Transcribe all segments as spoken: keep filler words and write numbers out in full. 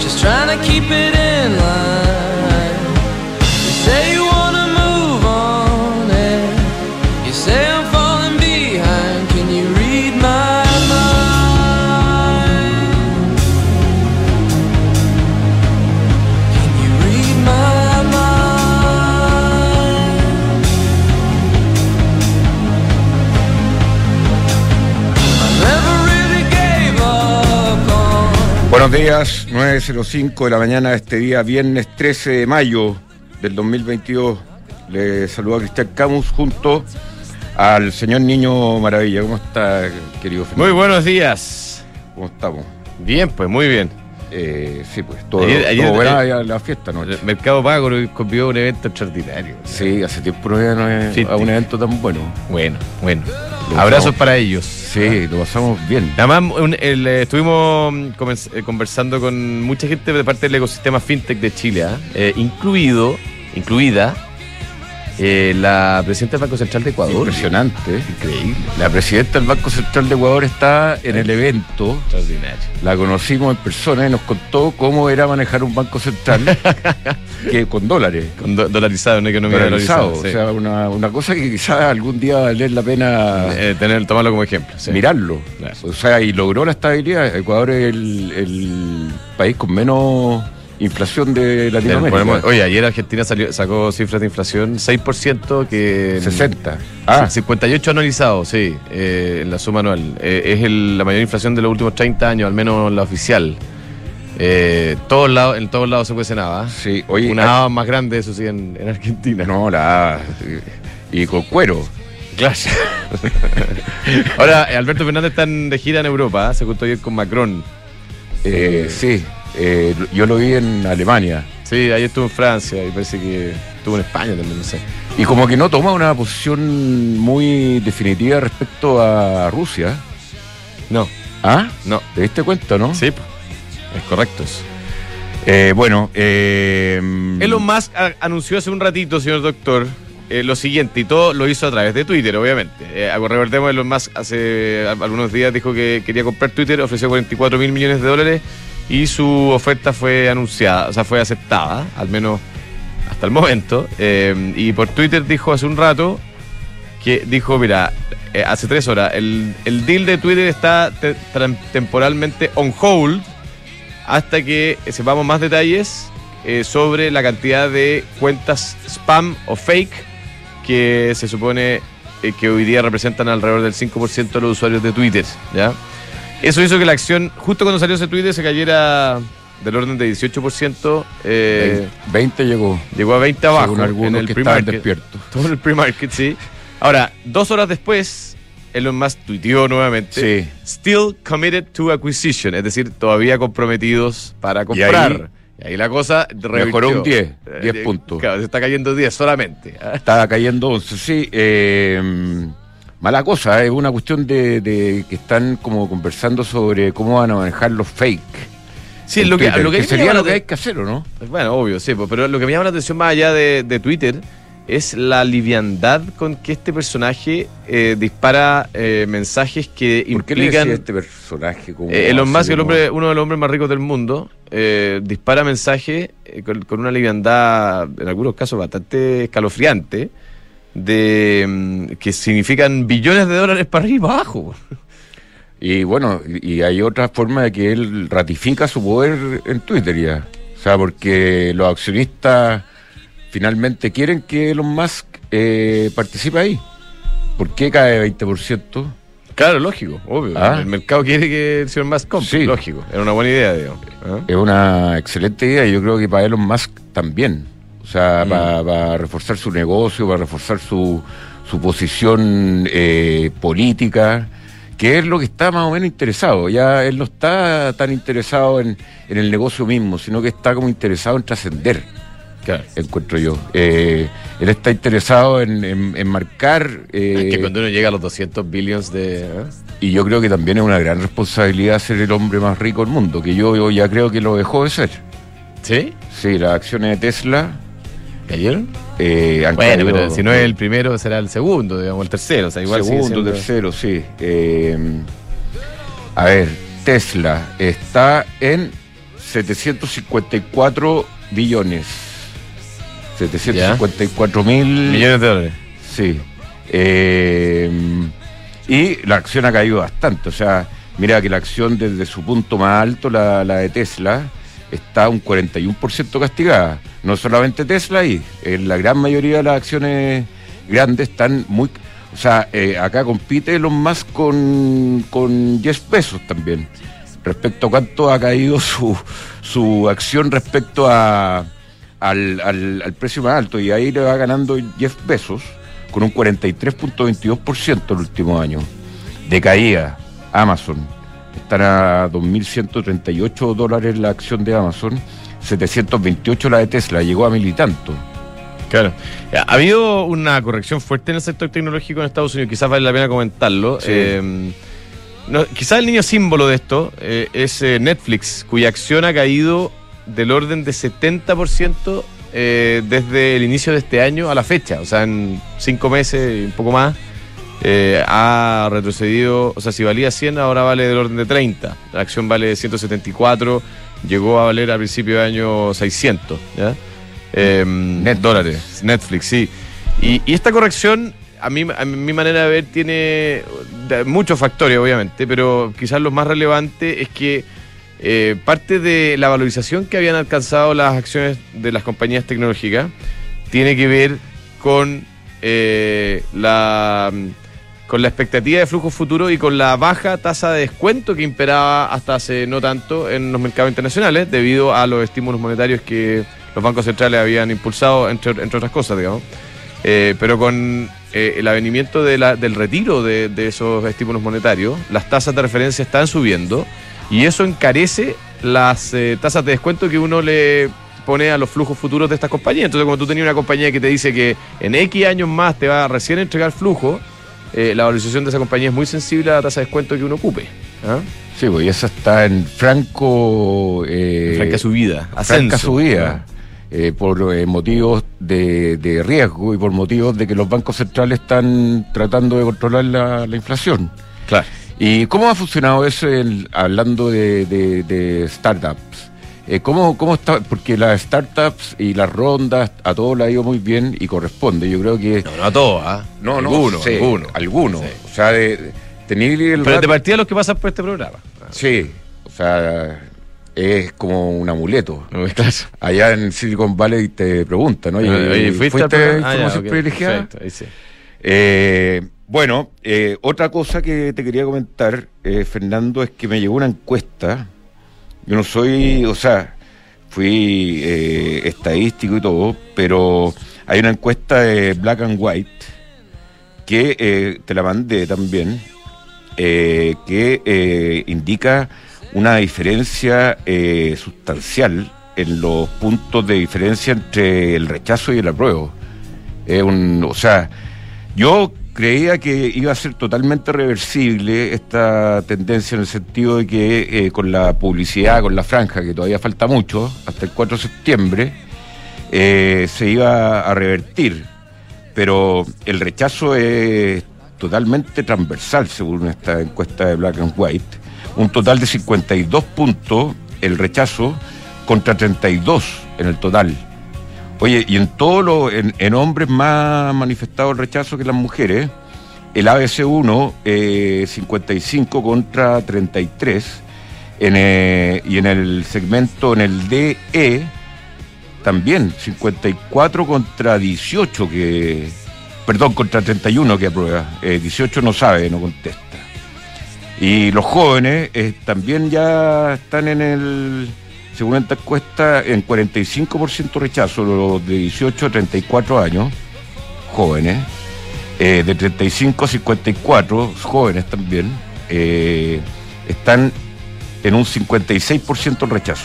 just trying to keep it in line. You say you wanna move on, and you say I'm falling behind. Can you read my mind? Can you read my mind? I never really gave up on. Buenos días, nueve cero cinco de la mañana de este día, viernes trece de mayo del dos mil veintidós. Le saluda a Cristian Camus junto al señor Niño Maravilla. ¿Cómo está, querido Fernando? Muy buenos días. ¿Cómo estamos? Bien, pues muy bien. Eh, sí, pues todo, Ayer- ayer- todo buena ayer- la fiesta, ¿no? El Mercado Pago convió un evento extraordinario. Sí, hace tiempo no iba Sí, a un evento tan bueno. Bueno, bueno. Lo Abrazos pasamos- para ellos. Sí, lo pasamos bien. Además, un- el, eh, estuvimos mm, convers- eh, conversando con mucha gente de parte del ecosistema fintech de Chile, ¿ah? eh, incluido, incluida eh, la presidenta del Banco Central de Ecuador. Impresionante. Increíble. La presidenta del Banco Central de Ecuador está en el evento. Extraordinario. La conocimos en persona y nos contó cómo era manejar un banco central que con dólares. Con do- dolarizado, una economía Dolarizado. dolarizada. sí. O sea, una, una cosa que quizás algún día va a valer la pena Eh, tener, tomarlo como ejemplo. sí. mirarlo. Claro. O sea, y logró la estabilidad. Ecuador es el, el país con menos inflación de Latinoamérica. Ponemos- Oye, ayer Argentina salió, sacó cifras de inflación seis por ciento que... sesenta. Ah, Ah, cincuenta y ocho anualizado, sí, eh, en la suma anual. Eh, es el- la mayor inflación de los últimos treinta años, al menos la oficial. Eh, todos lados, en todos lados se cuece nada. sí. Oye, Una ah, haba más grande, eso sí, en, en Argentina. no, la y con cuero. Claro. Ahora, eh, Alberto Fernández está en- de gira en Europa, ¿eh? Se juntó ayer con Macron. Eh, sí, eh, yo lo vi en Alemania. Sí, ayer estuvo en Francia y parece que estuvo en España también, no sé. Y como que no toma una posición muy definitiva respecto a Rusia. No, ¿Ah? no. ¿Te diste cuenta, no? Sí, po. Es correcto eso. Eh, bueno, eh, Elon Musk a- anunció hace un ratito, señor doctor, eh, lo siguiente, y todo lo hizo a través de Twitter, obviamente. Eh, recordemos, Elon Musk hace a- algunos días dijo que quería comprar Twitter, ofreció cuarenta y cuatro mil millones de dólares y su oferta fue anunciada, o sea, fue aceptada, al menos hasta el momento. Eh, y por Twitter dijo hace un rato que dijo, mira, eh, hace tres horas, el, el deal de Twitter está te- tran- temporalmente on hold hasta que sepamos más detalles eh, sobre la cantidad de cuentas spam o fake que se supone eh, que hoy día representan alrededor del cinco por ciento de los usuarios de Twitter, ¿ya? Eso hizo que la acción, justo cuando salió ese Twitter, se cayera del orden de dieciocho por ciento, eh, veinte llegó. llegó a veinte abajo Según algunos en el que estaban pre-market. despiertos. Todo en el pre-market, sí. Ahora, dos horas después, Elon Musk tuiteó nuevamente, Sí. still committed to acquisition, es decir, todavía comprometidos para comprar. Y ahí, la cosa revirtió. Mejoró un diez, Eh, diez eh, puntos. Claro, se está cayendo diez solamente. ¿ah? Estaba cayendo once, sí. Eh, mala cosa, es una cuestión de, de que están como conversando sobre cómo van a manejar los fake. Sí, en lo que, Twitter, lo que, a mí me sería llama lo la que hay aten- que hacer, ¿o no? Bueno, obvio, sí, pues, pero lo que me llama la atención más allá de, de Twitter es la liviandad con que este personaje eh, dispara eh, mensajes que ¿Por qué le implican... decía este personaje como Eh, Elon así Musk, el como- hombre, uno de los hombres más ricos del mundo, eh, dispara mensajes eh, con, con una liviandad, en algunos casos bastante escalofriante, de mm, que significan billones de dólares para arriba y para abajo. Y bueno, y y hay otra forma de que él ratifica su poder en Twitter ya. O sea, porque los accionistas finalmente quieren que Elon Musk eh, participe ahí. ¿Por qué cae veinte por ciento? Claro, lógico, obvio. Ah. El mercado quiere que el señor Musk compre, Sí. lógico. Era una buena idea, digamos. ¿Ah? Es una excelente idea y yo creo que para Elon Musk también. O sea, Mm. para, para reforzar su negocio, para reforzar su, su posición eh, política, que es lo que está más o menos interesado. Ya él no está tan interesado en, en el negocio mismo, sino que está como interesado en trascender, Claro. encuentro yo. Eh, él está interesado en, en, en marcar... eh, Es que cuando uno llega a los doscientos billions de... ¿eh? y yo creo que también es una gran responsabilidad ser el hombre más rico del mundo, que yo, yo ya creo que lo dejó de ser. ¿Sí? Sí, las acciones de Tesla... ¿Cayeron? Eh, han Bueno, caído- pero si no es el primero, será el segundo, digamos, el tercero. O sea, igual sigue segundo, siendo- tercero, sí. Eh, a ver, Tesla está en setecientos cincuenta y cuatro billones. setecientos cincuenta y cuatro mil millones de dólares. Sí. Eh, y la acción ha caído bastante. O sea, mira que la acción desde su punto más alto, la, la de Tesla, está un cuarenta y uno por ciento castigada. No solamente Tesla, y en la gran mayoría de las acciones grandes están muy... O sea, eh, acá compite Elon Musk con, con Jeff Bezos también. Respecto a cuánto ha caído su, su acción respecto a, al, al, al precio más alto. Y ahí le va ganando Jeff Bezos con un cuarenta y tres punto veintidós por ciento el último año. De caída, Amazon. Están a dos mil ciento treinta y ocho dólares la acción de Amazon, setecientos veintiocho la de Tesla, llegó a mil y tanto. Claro. Ha habido una corrección fuerte en el sector tecnológico en Estados Unidos, quizás vale la pena comentarlo. Sí. Eh, no, quizás el niño símbolo de esto eh, es eh, Netflix, cuya acción ha caído del orden de setenta por ciento eh, desde el inicio de este año a la fecha. O sea, en cinco meses y un poco más. Eh, ha retrocedido, o sea, si valía cien, ahora vale del orden de treinta. La acción vale ciento setenta y cuatro, llegó a valer a principio de año seiscientos, ¿ya? Eh, Net dólares, Netflix, sí. Y, y esta corrección, a mí, a mi manera de ver, tiene de, muchos factores, obviamente, pero quizás lo más relevante es que eh, parte de la valorización que habían alcanzado las acciones de las compañías tecnológicas tiene que ver con eh, la... con la expectativa de flujo futuro y con la baja tasa de descuento que imperaba hasta hace no tanto en los mercados internacionales, debido a los estímulos monetarios que los bancos centrales habían impulsado, entre, entre otras cosas, digamos. Eh, pero con eh, el avenimiento de la, del retiro de, de esos estímulos monetarios, las tasas de referencia están subiendo y eso encarece las eh, tasas de descuento que uno le pone a los flujos futuros de estas compañías. Entonces, como tú tenías una compañía que te dice que en X años más te va a recién entregar flujo, Eh, la valorización de esa compañía es muy sensible a la tasa de descuento que uno ocupe. ¿Ah? Sí, pues y esa está en franco... Eh, franca subida. Franca Ascenso. subida. Eh, por eh, motivos de, de riesgo y por motivos de que los bancos centrales están tratando de controlar la, la inflación. Claro. ¿Y cómo ha funcionado eso en, hablando de, de, de startups? Eh, ¿cómo, ¿Cómo está? Porque las startups y las rondas a todos le ha ido muy bien y corresponde. Yo creo que... No, no a todos, ¿ah? ¿eh? No, no, algunos, sí, algunos. Algunos. Sí. O sea, de, de tener el... Pero rat- de partida los que pasan por este programa. Sí, o sea, es como un amuleto. No, claro. Allá en Silicon Valley te preguntan, ¿no? Oye, oye, ¿fuiste, ¿fuiste a información ah, ya, okay. privilegiada? Perfecto, ahí sí. Eh, bueno, eh, otra cosa que te quería comentar, eh, Fernando, es que me llegó una encuesta. Yo no soy, o sea, fui eh, estadístico y todo, pero hay una encuesta de Black and White que eh, te la mandé también, eh, que eh, indica una diferencia eh, sustancial en los puntos de diferencia entre el rechazo y el apruebo. Eh, un, o sea, yo creía que iba a ser totalmente reversible esta tendencia en el sentido de que eh, con la publicidad, con la franja, que todavía falta mucho, hasta el cuatro de septiembre, eh, se iba a revertir. Pero el rechazo es totalmente transversal, según esta encuesta de Black and White. Un total de cincuenta y dos puntos el rechazo contra treinta y dos en el total. Oye, y en todo lo, en, en hombres más manifestado el rechazo que las mujeres, el A B C uno, eh, cincuenta y cinco contra treinta y tres, en, eh, y en el segmento, en el D E, también cincuenta y cuatro contra dieciocho, que, perdón, contra treinta y uno que aprueba, eh, dieciocho no sabe, no contesta. Y los jóvenes eh, también ya están en el... Según esta encuesta, en cuarenta y cinco por ciento rechazo, los de dieciocho a treinta y cuatro años, jóvenes, eh, de treinta y cinco a cincuenta y cuatro, jóvenes también, eh, están en un cincuenta y seis por ciento rechazo.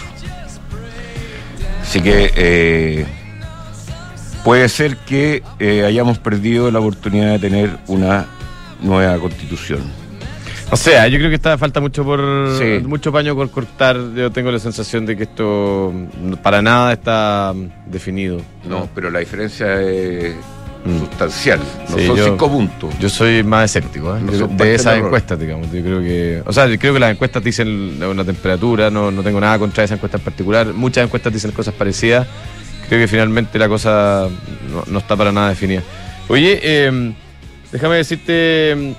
Así que eh, puede ser que eh, hayamos perdido la oportunidad de tener una nueva constitución. O sea, yo creo que está falta mucho por Sí. mucho paño por cortar. Yo tengo la sensación de que esto para nada está definido. No, pero la diferencia es, Mm. sustancial. No Sí, son yo- cinco puntos. Yo soy más escéptico, ¿eh? No de, son de parte esas del error. encuestas, digamos. Yo creo que. O sea, yo creo que las encuestas dicen una temperatura, no, no tengo nada contra esa encuesta en particular. Muchas encuestas dicen cosas parecidas. Creo que finalmente la cosa no, no está para nada definida. Oye, eh, déjame decirte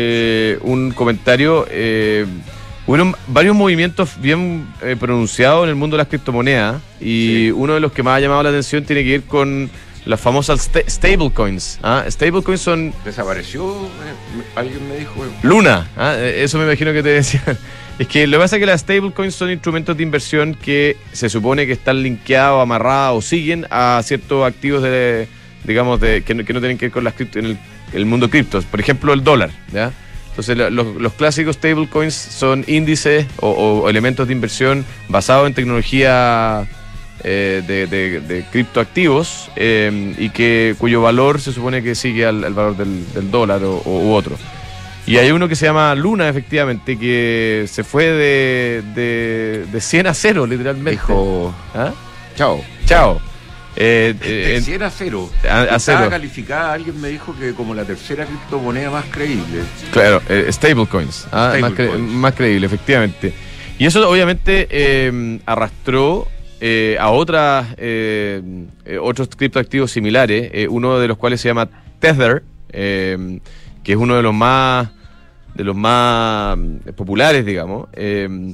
eh, un comentario. Eh, Hubieron varios movimientos bien eh, pronunciados en el mundo de las criptomonedas y Sí. uno de los que más ha llamado la atención tiene que ver con las famosas sta- stablecoins. ¿ah? Stablecoins son ¿Desapareció? Eh, alguien me dijo. eh, Luna, ¿ah? Eh, eso me imagino que te decían. Es que lo que pasa es que las stablecoins son instrumentos de inversión que se supone que están linkeados, amarrados o siguen a ciertos activos de, digamos, de, que, no, que no tienen que ver con las cripto, en el, el mundo criptos. Por ejemplo, el dólar, ¿ya? Entonces, lo- los, los clásicos stablecoins son índices o, o elementos de inversión basados en tecnología eh, de, de, de criptoactivos eh, y que cuyo valor se supone que sigue al, al valor del, del dólar o, o- u otro. Y hay uno que se llama Luna, efectivamente, que se fue de, de, de cien a cero, literalmente. Dijo, ¿Ah? chao. Chao. Eh, eh, De en- cien a cero. a- a Estaba cero. calificada, alguien me dijo que como la tercera criptomoneda más creíble. Claro, eh, stablecoins, ah, más, cre- Stablecoins. más creíble, efectivamente. Y eso obviamente eh, arrastró eh, a otras eh, eh, otros criptoactivos similares, eh, uno de los cuales se llama Tether, eh, que es uno de los más de los más mm, populares, digamos. eh,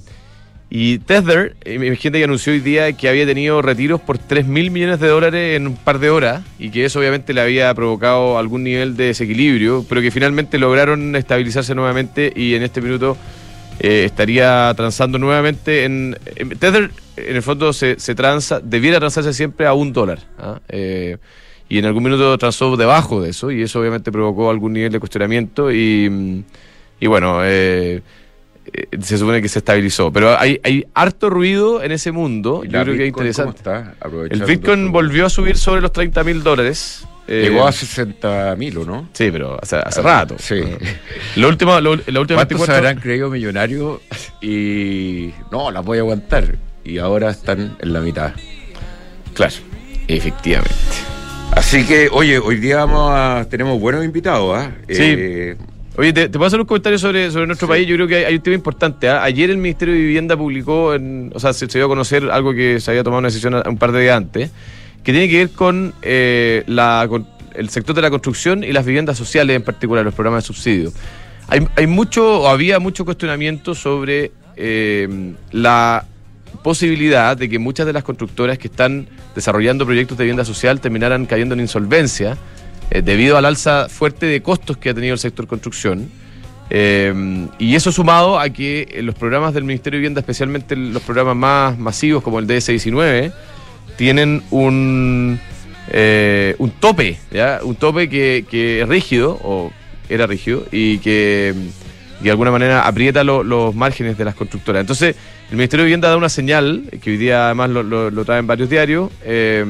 y Tether, eh, imagínate que anunció hoy día que había tenido retiros por tres mil millones de dólares en un par de horas y que eso obviamente le había provocado algún nivel de desequilibrio, pero que finalmente lograron estabilizarse nuevamente y en este minuto eh, estaría transando nuevamente en, en Tether. En el fondo se, se transa, debiera transarse siempre a un dólar, ¿ah? Eh, y en algún minuto transó debajo de eso y eso obviamente provocó algún nivel de cuestionamiento y, y bueno, eh, eh, se supone que se estabilizó, pero hay, hay harto ruido en ese mundo. ¿Y Yo la creo que es Bitcoin interesante. cómo está? El Aprovechando Bitcoin su- volvió a subir sobre los treinta mil dólares. eh, Llegó a sesenta mil, ¿o no? Sí, pero hace, hace rato. Sí. Lo último, lo, la última ¿Cuántos se veinticuatro habrán creído millonarios? Y no, las voy a aguantar. Y ahora están en la mitad. Claro, efectivamente. Así que, oye, hoy día vamos a, tenemos buenos invitados, ¿ah? Sí. Eh, Oye, ¿te, te puedo hacer un comentario sobre, sobre nuestro Sí. país? Yo creo que hay, hay un tema importante. ¿ah? Ayer el Ministerio de Vivienda publicó, en- o sea, se, se dio a conocer algo que se había tomado una decisión un par de días antes, que tiene que ver con, eh, la, con el sector de la construcción y las viviendas sociales, en particular, los programas de subsidio. Hay, hay mucho, o había mucho cuestionamiento sobre eh, la posibilidad de que muchas de las constructoras que están desarrollando proyectos de vivienda social terminaran cayendo en insolvencia eh, debido al alza fuerte de costos que ha tenido el sector construcción. Eh, y eso sumado a que eh, los programas del Ministerio de Vivienda, especialmente los programas más masivos como el D S diecinueve, tienen un, eh, un tope, ¿ya? Un tope que, que es rígido, o era rígido, y que de alguna manera aprieta lo- los márgenes de las constructoras. Entonces, el Ministerio de Vivienda da una señal, que hoy día además lo, lo, lo traen varios diarios, eh,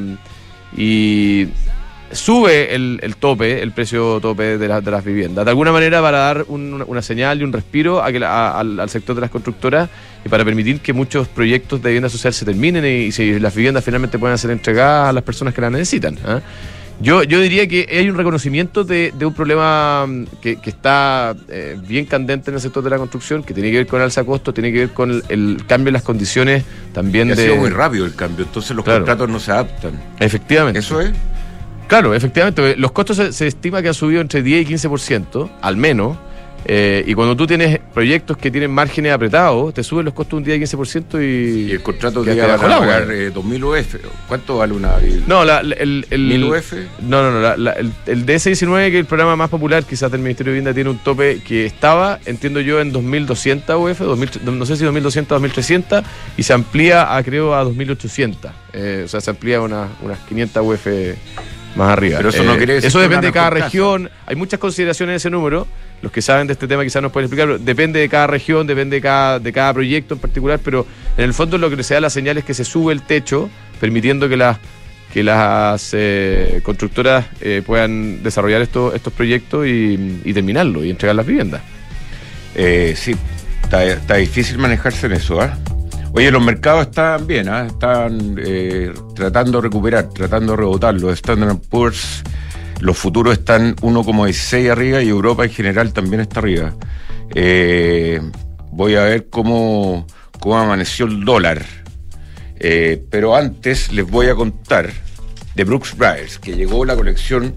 y sube el, el tope, el precio tope de, la- de las viviendas. De alguna manera para dar un- una, una señal y un respiro a que la- a- al, al sector de las constructoras y para permitir que muchos proyectos de vivienda social se terminen y, y si las viviendas finalmente puedan ser entregadas a las personas que las necesitan. ¿ah? Yo, yo diría que hay un reconocimiento de, de un problema mm, que, que está eh, bien candente en el sector de la construcción, que tiene que ver con el alza de costos, tiene que ver con el, el cambio en las condiciones también y ha de... sido muy rápido el cambio, entonces los Claro. contratos no se adaptan. Efectivamente. ¿Eso es? Claro, efectivamente. Los costos se, se estima que han subido entre diez y quince por ciento, al menos. Eh, y cuando tú tienes proyectos que tienen márgenes apretados, te suben los costos un diez y quince por ciento y... Y el contrato quedaste que van bajo el a agua. pagar eh, dos mil U F. ¿Cuánto vale una? No, la, la- el, el, ¿mil U F? No, no, no. la- la- el, el D S diecinueve, que es el programa más popular quizás del Ministerio de Vivienda, tiene un tope que estaba, entiendo yo, en dos mil doscientos U F, dos mil, no sé si dos mil doscientos o dos mil trescientos, y se amplía a, creo, a dos mil ochocientos. Eh, o sea, se amplía una, unas quinientas U F más arriba. Pero eso no quiere decir Eso que depende de una cada mejor región. Hay muchas consideraciones en ese número. Los que saben de este tema quizás nos pueden explicar, pero depende de cada región, depende de cada, de cada proyecto en particular, pero en el fondo lo que se da la señal es que se sube el techo, permitiendo que las que las eh, constructoras eh, puedan desarrollar estos estos proyectos y, y terminarlo y entregar las viviendas. Eh, sí, está, está difícil manejarse en eso, ¿ah? Oye, los mercados están bien, ¿ah? Están eh, tratando de recuperar, tratando de rebotar. Los Standard and Poor's Los futuros están uno coma dieciséis arriba y Europa en general también está arriba. Eh, voy a ver cómo, cómo amaneció el dólar. Eh, pero antes les voy a contar de Brooks Brothers, que llegó la colección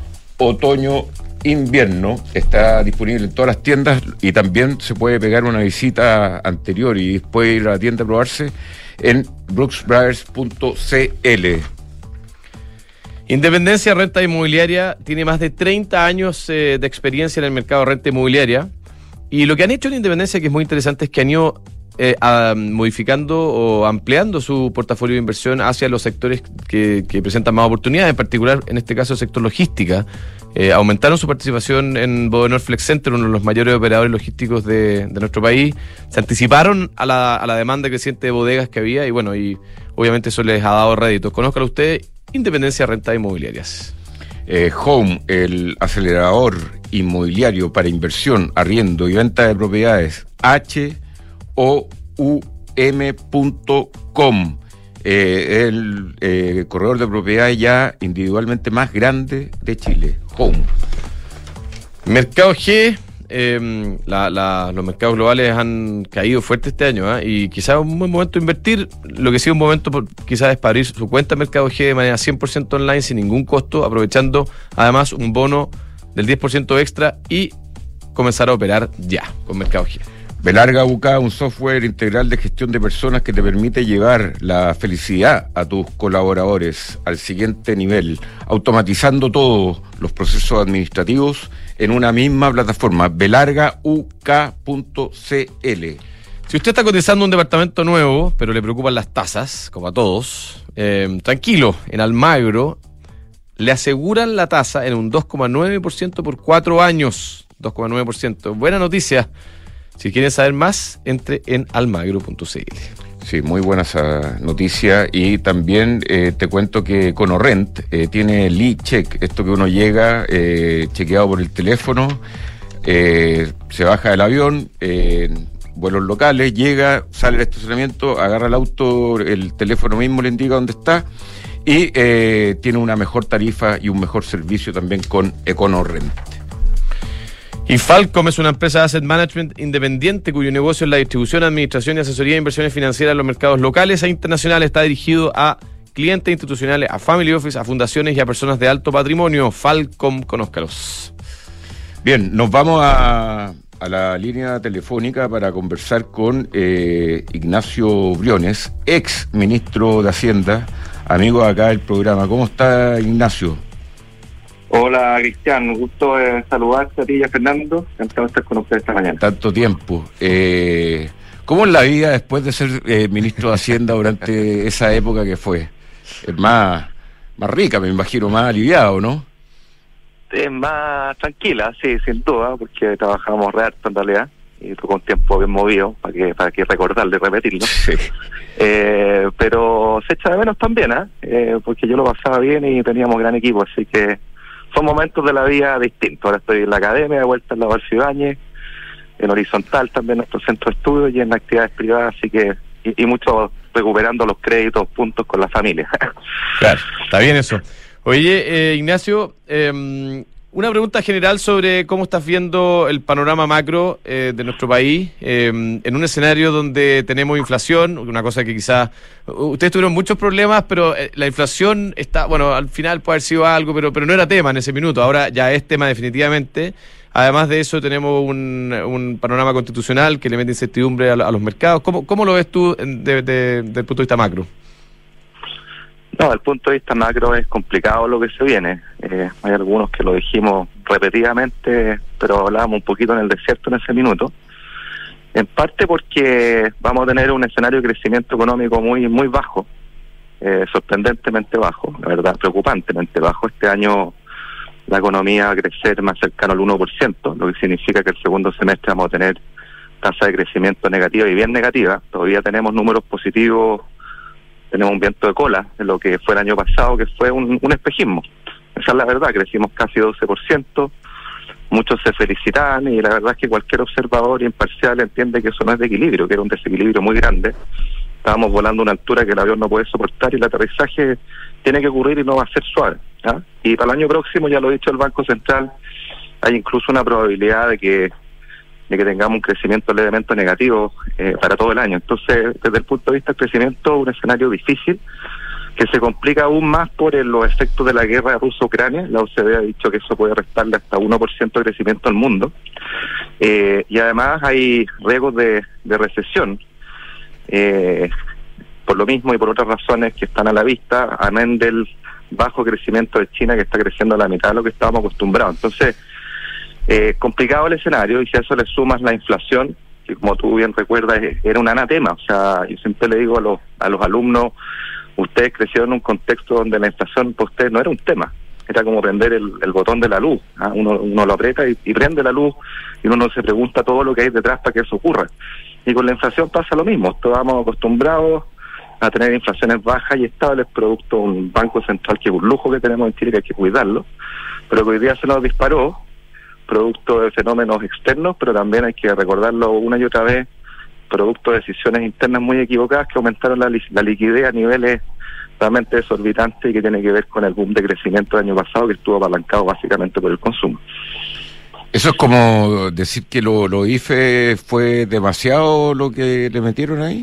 otoño-invierno, está disponible en todas las tiendas y también se puede pegar una visita anterior y después ir a la tienda a probarse en brooks brothers punto c l. Independencia Renta Inmobiliaria tiene más de treinta años eh, de experiencia en el mercado de renta inmobiliaria, y lo que han hecho en Independencia, que es muy interesante, es que han ido eh, a, modificando o ampliando su portafolio de inversión hacia los sectores que, que presentan más oportunidades, en particular en este caso el sector logística. Eh, aumentaron su participación en Bodenor Flex Center, uno de los mayores operadores logísticos de, de nuestro país. Se anticiparon a la, a la demanda creciente de bodegas que había y bueno, y obviamente eso les ha dado réditos. Conózcalo usted, Independencia Renta Inmobiliarias. Eh, Home, el acelerador inmobiliario para inversión, arriendo y venta de propiedades, H O U M punto com. Eh, el eh, corredor de propiedades ya individualmente más grande de Chile, Home. Mercado G, eh, la, la, los mercados globales han caído fuerte este año, ¿eh? Y quizás es un buen momento de invertir. Lo que sí es un momento por, quizás es para abrir su cuenta Mercado G de manera cien por ciento online sin ningún costo, aprovechando además un bono del diez por ciento extra y comenzar a operar ya con Mercado G. Belarga U K, un software integral de gestión de personas que te permite llevar la felicidad a tus colaboradores al siguiente nivel, automatizando todos los procesos administrativos en una misma plataforma, belarga u k punto c l. Si usted está cotizando un departamento nuevo, pero le preocupan las tasas, como a todos, eh, tranquilo, en Almagro le aseguran la tasa en un dos coma nueve por ciento por cuatro años. dos coma nueve por ciento. Buena noticia. Si quieren saber más, entre en almagro punto c l. Sí, muy buena esa noticia. Y también eh, te cuento que Conorrent eh, tiene el e-check, esto que uno llega eh, chequeado por el teléfono, eh, se baja del avión, eh, vuelos locales, llega, sale al estacionamiento, agarra el auto, el teléfono mismo le indica dónde está y eh, tiene una mejor tarifa y un mejor servicio también con Econorrent. Y Falcom es una empresa de asset management independiente cuyo negocio es la distribución, administración y asesoría de inversiones financieras en los mercados locales e internacionales. Está dirigido a clientes institucionales, a family office, a fundaciones y a personas de alto patrimonio. Falcom, conózcalos. Bien, nos vamos a, a la línea telefónica para conversar con eh, Ignacio Briones, ex ministro de Hacienda, amigo acá del programa. ¿Cómo está, Ignacio? Hola, Cristian, un gusto eh, saludarte a ti y a Fernando. Encantado de estar con ustedes esta mañana. Tanto tiempo. Eh, ¿Cómo es la vida después de ser eh, ministro de Hacienda durante esa época que fue? Es más, más rica, me imagino, más aliviado, ¿no? Es más tranquila, sí, sin duda, porque trabajamos re harto en realidad y tocó un tiempo bien movido, para que para que recordarle, repetirlo. Sí. Eh, pero se echa de menos también, ¿eh? eh, porque yo lo pasaba bien y teníamos gran equipo, así que son momentos de la vida distintos. Ahora estoy en la academia, de vuelta en la Barcio Ibáñez, en Horizontal también nuestro centro de estudio y en actividades privadas, así que y, y mucho recuperando los créditos, puntos con la familia. Claro, está bien eso. Oye, eh, Ignacio, eh, una pregunta general sobre cómo estás viendo el panorama macro eh, de nuestro país eh, en un escenario donde tenemos inflación, una cosa que quizás ustedes tuvieron muchos problemas, pero eh, la inflación está, bueno, al final puede haber sido algo, pero pero no era tema en ese minuto, ahora ya es tema definitivamente. Además de eso tenemos un, un panorama constitucional que le mete incertidumbre a, a los mercados. ¿Cómo, cómo lo ves tú de, de, desde el punto de vista macro? No, desde el punto de vista macro es complicado lo que se viene. Eh, hay algunos que lo dijimos repetidamente, pero hablábamos un poquito en el desierto en ese minuto. En parte porque vamos a tener un escenario de crecimiento económico muy muy bajo, eh, sorprendentemente bajo, la verdad, preocupantemente bajo. Este año la economía va a crecer más cercano al uno por ciento, lo que significa que el segundo semestre vamos a tener tasa de crecimiento negativa y bien negativa. Todavía tenemos números positivos. Tenemos un viento de cola de lo que fue el año pasado, que fue un, un espejismo. Esa es la verdad, crecimos casi doce por ciento, muchos se felicitan y la verdad es que cualquier observador imparcial entiende que eso no es de equilibrio, que era un desequilibrio muy grande. estábamos volando a una altura que el avión no puede soportar y el aterrizaje tiene que ocurrir y no va a ser suave. ¿Ah? Y para el año próximo, ya lo ha dicho el Banco Central, hay incluso una probabilidad de que de que tengamos un crecimiento levemente negativo eh, para todo el año. Entonces, desde el punto de vista del crecimiento, un escenario difícil, que se complica aún más por el, los efectos de la guerra ruso-Ucrania. La O C D e ha dicho que eso puede restarle hasta uno por ciento de crecimiento al mundo. Eh, y además hay riesgos de, de recesión, eh, por lo mismo y por otras razones que están a la vista, amén del bajo crecimiento de China, que está creciendo a la mitad de lo que estábamos acostumbrados. Entonces, eh, complicado el escenario, y si a eso le sumas la inflación, que como tú bien recuerdas, era un anatema. O sea, yo siempre le digo a los, a los alumnos, ustedes crecieron en un contexto donde la inflación para ustedes no era un tema, era como prender el, el botón de la luz. ¿Ah? Uno, uno lo aprieta y, y prende la luz, y uno se pregunta todo lo que hay detrás para que eso ocurra. Y con la inflación pasa lo mismo, estábamos acostumbrados a tener inflaciones bajas y estables, producto de un banco central que es un lujo que tenemos en Chile, que hay que cuidarlo, pero que hoy día se nos disparó, producto de fenómenos externos, pero también hay que recordarlo una y otra vez, producto de decisiones internas muy equivocadas que aumentaron la, la liquidez a niveles realmente desorbitantes, y que tiene que ver con el boom de crecimiento del año pasado, que estuvo apalancado básicamente por el consumo. Eso es como decir que lo, lo I F E fue demasiado lo que le metieron ahí.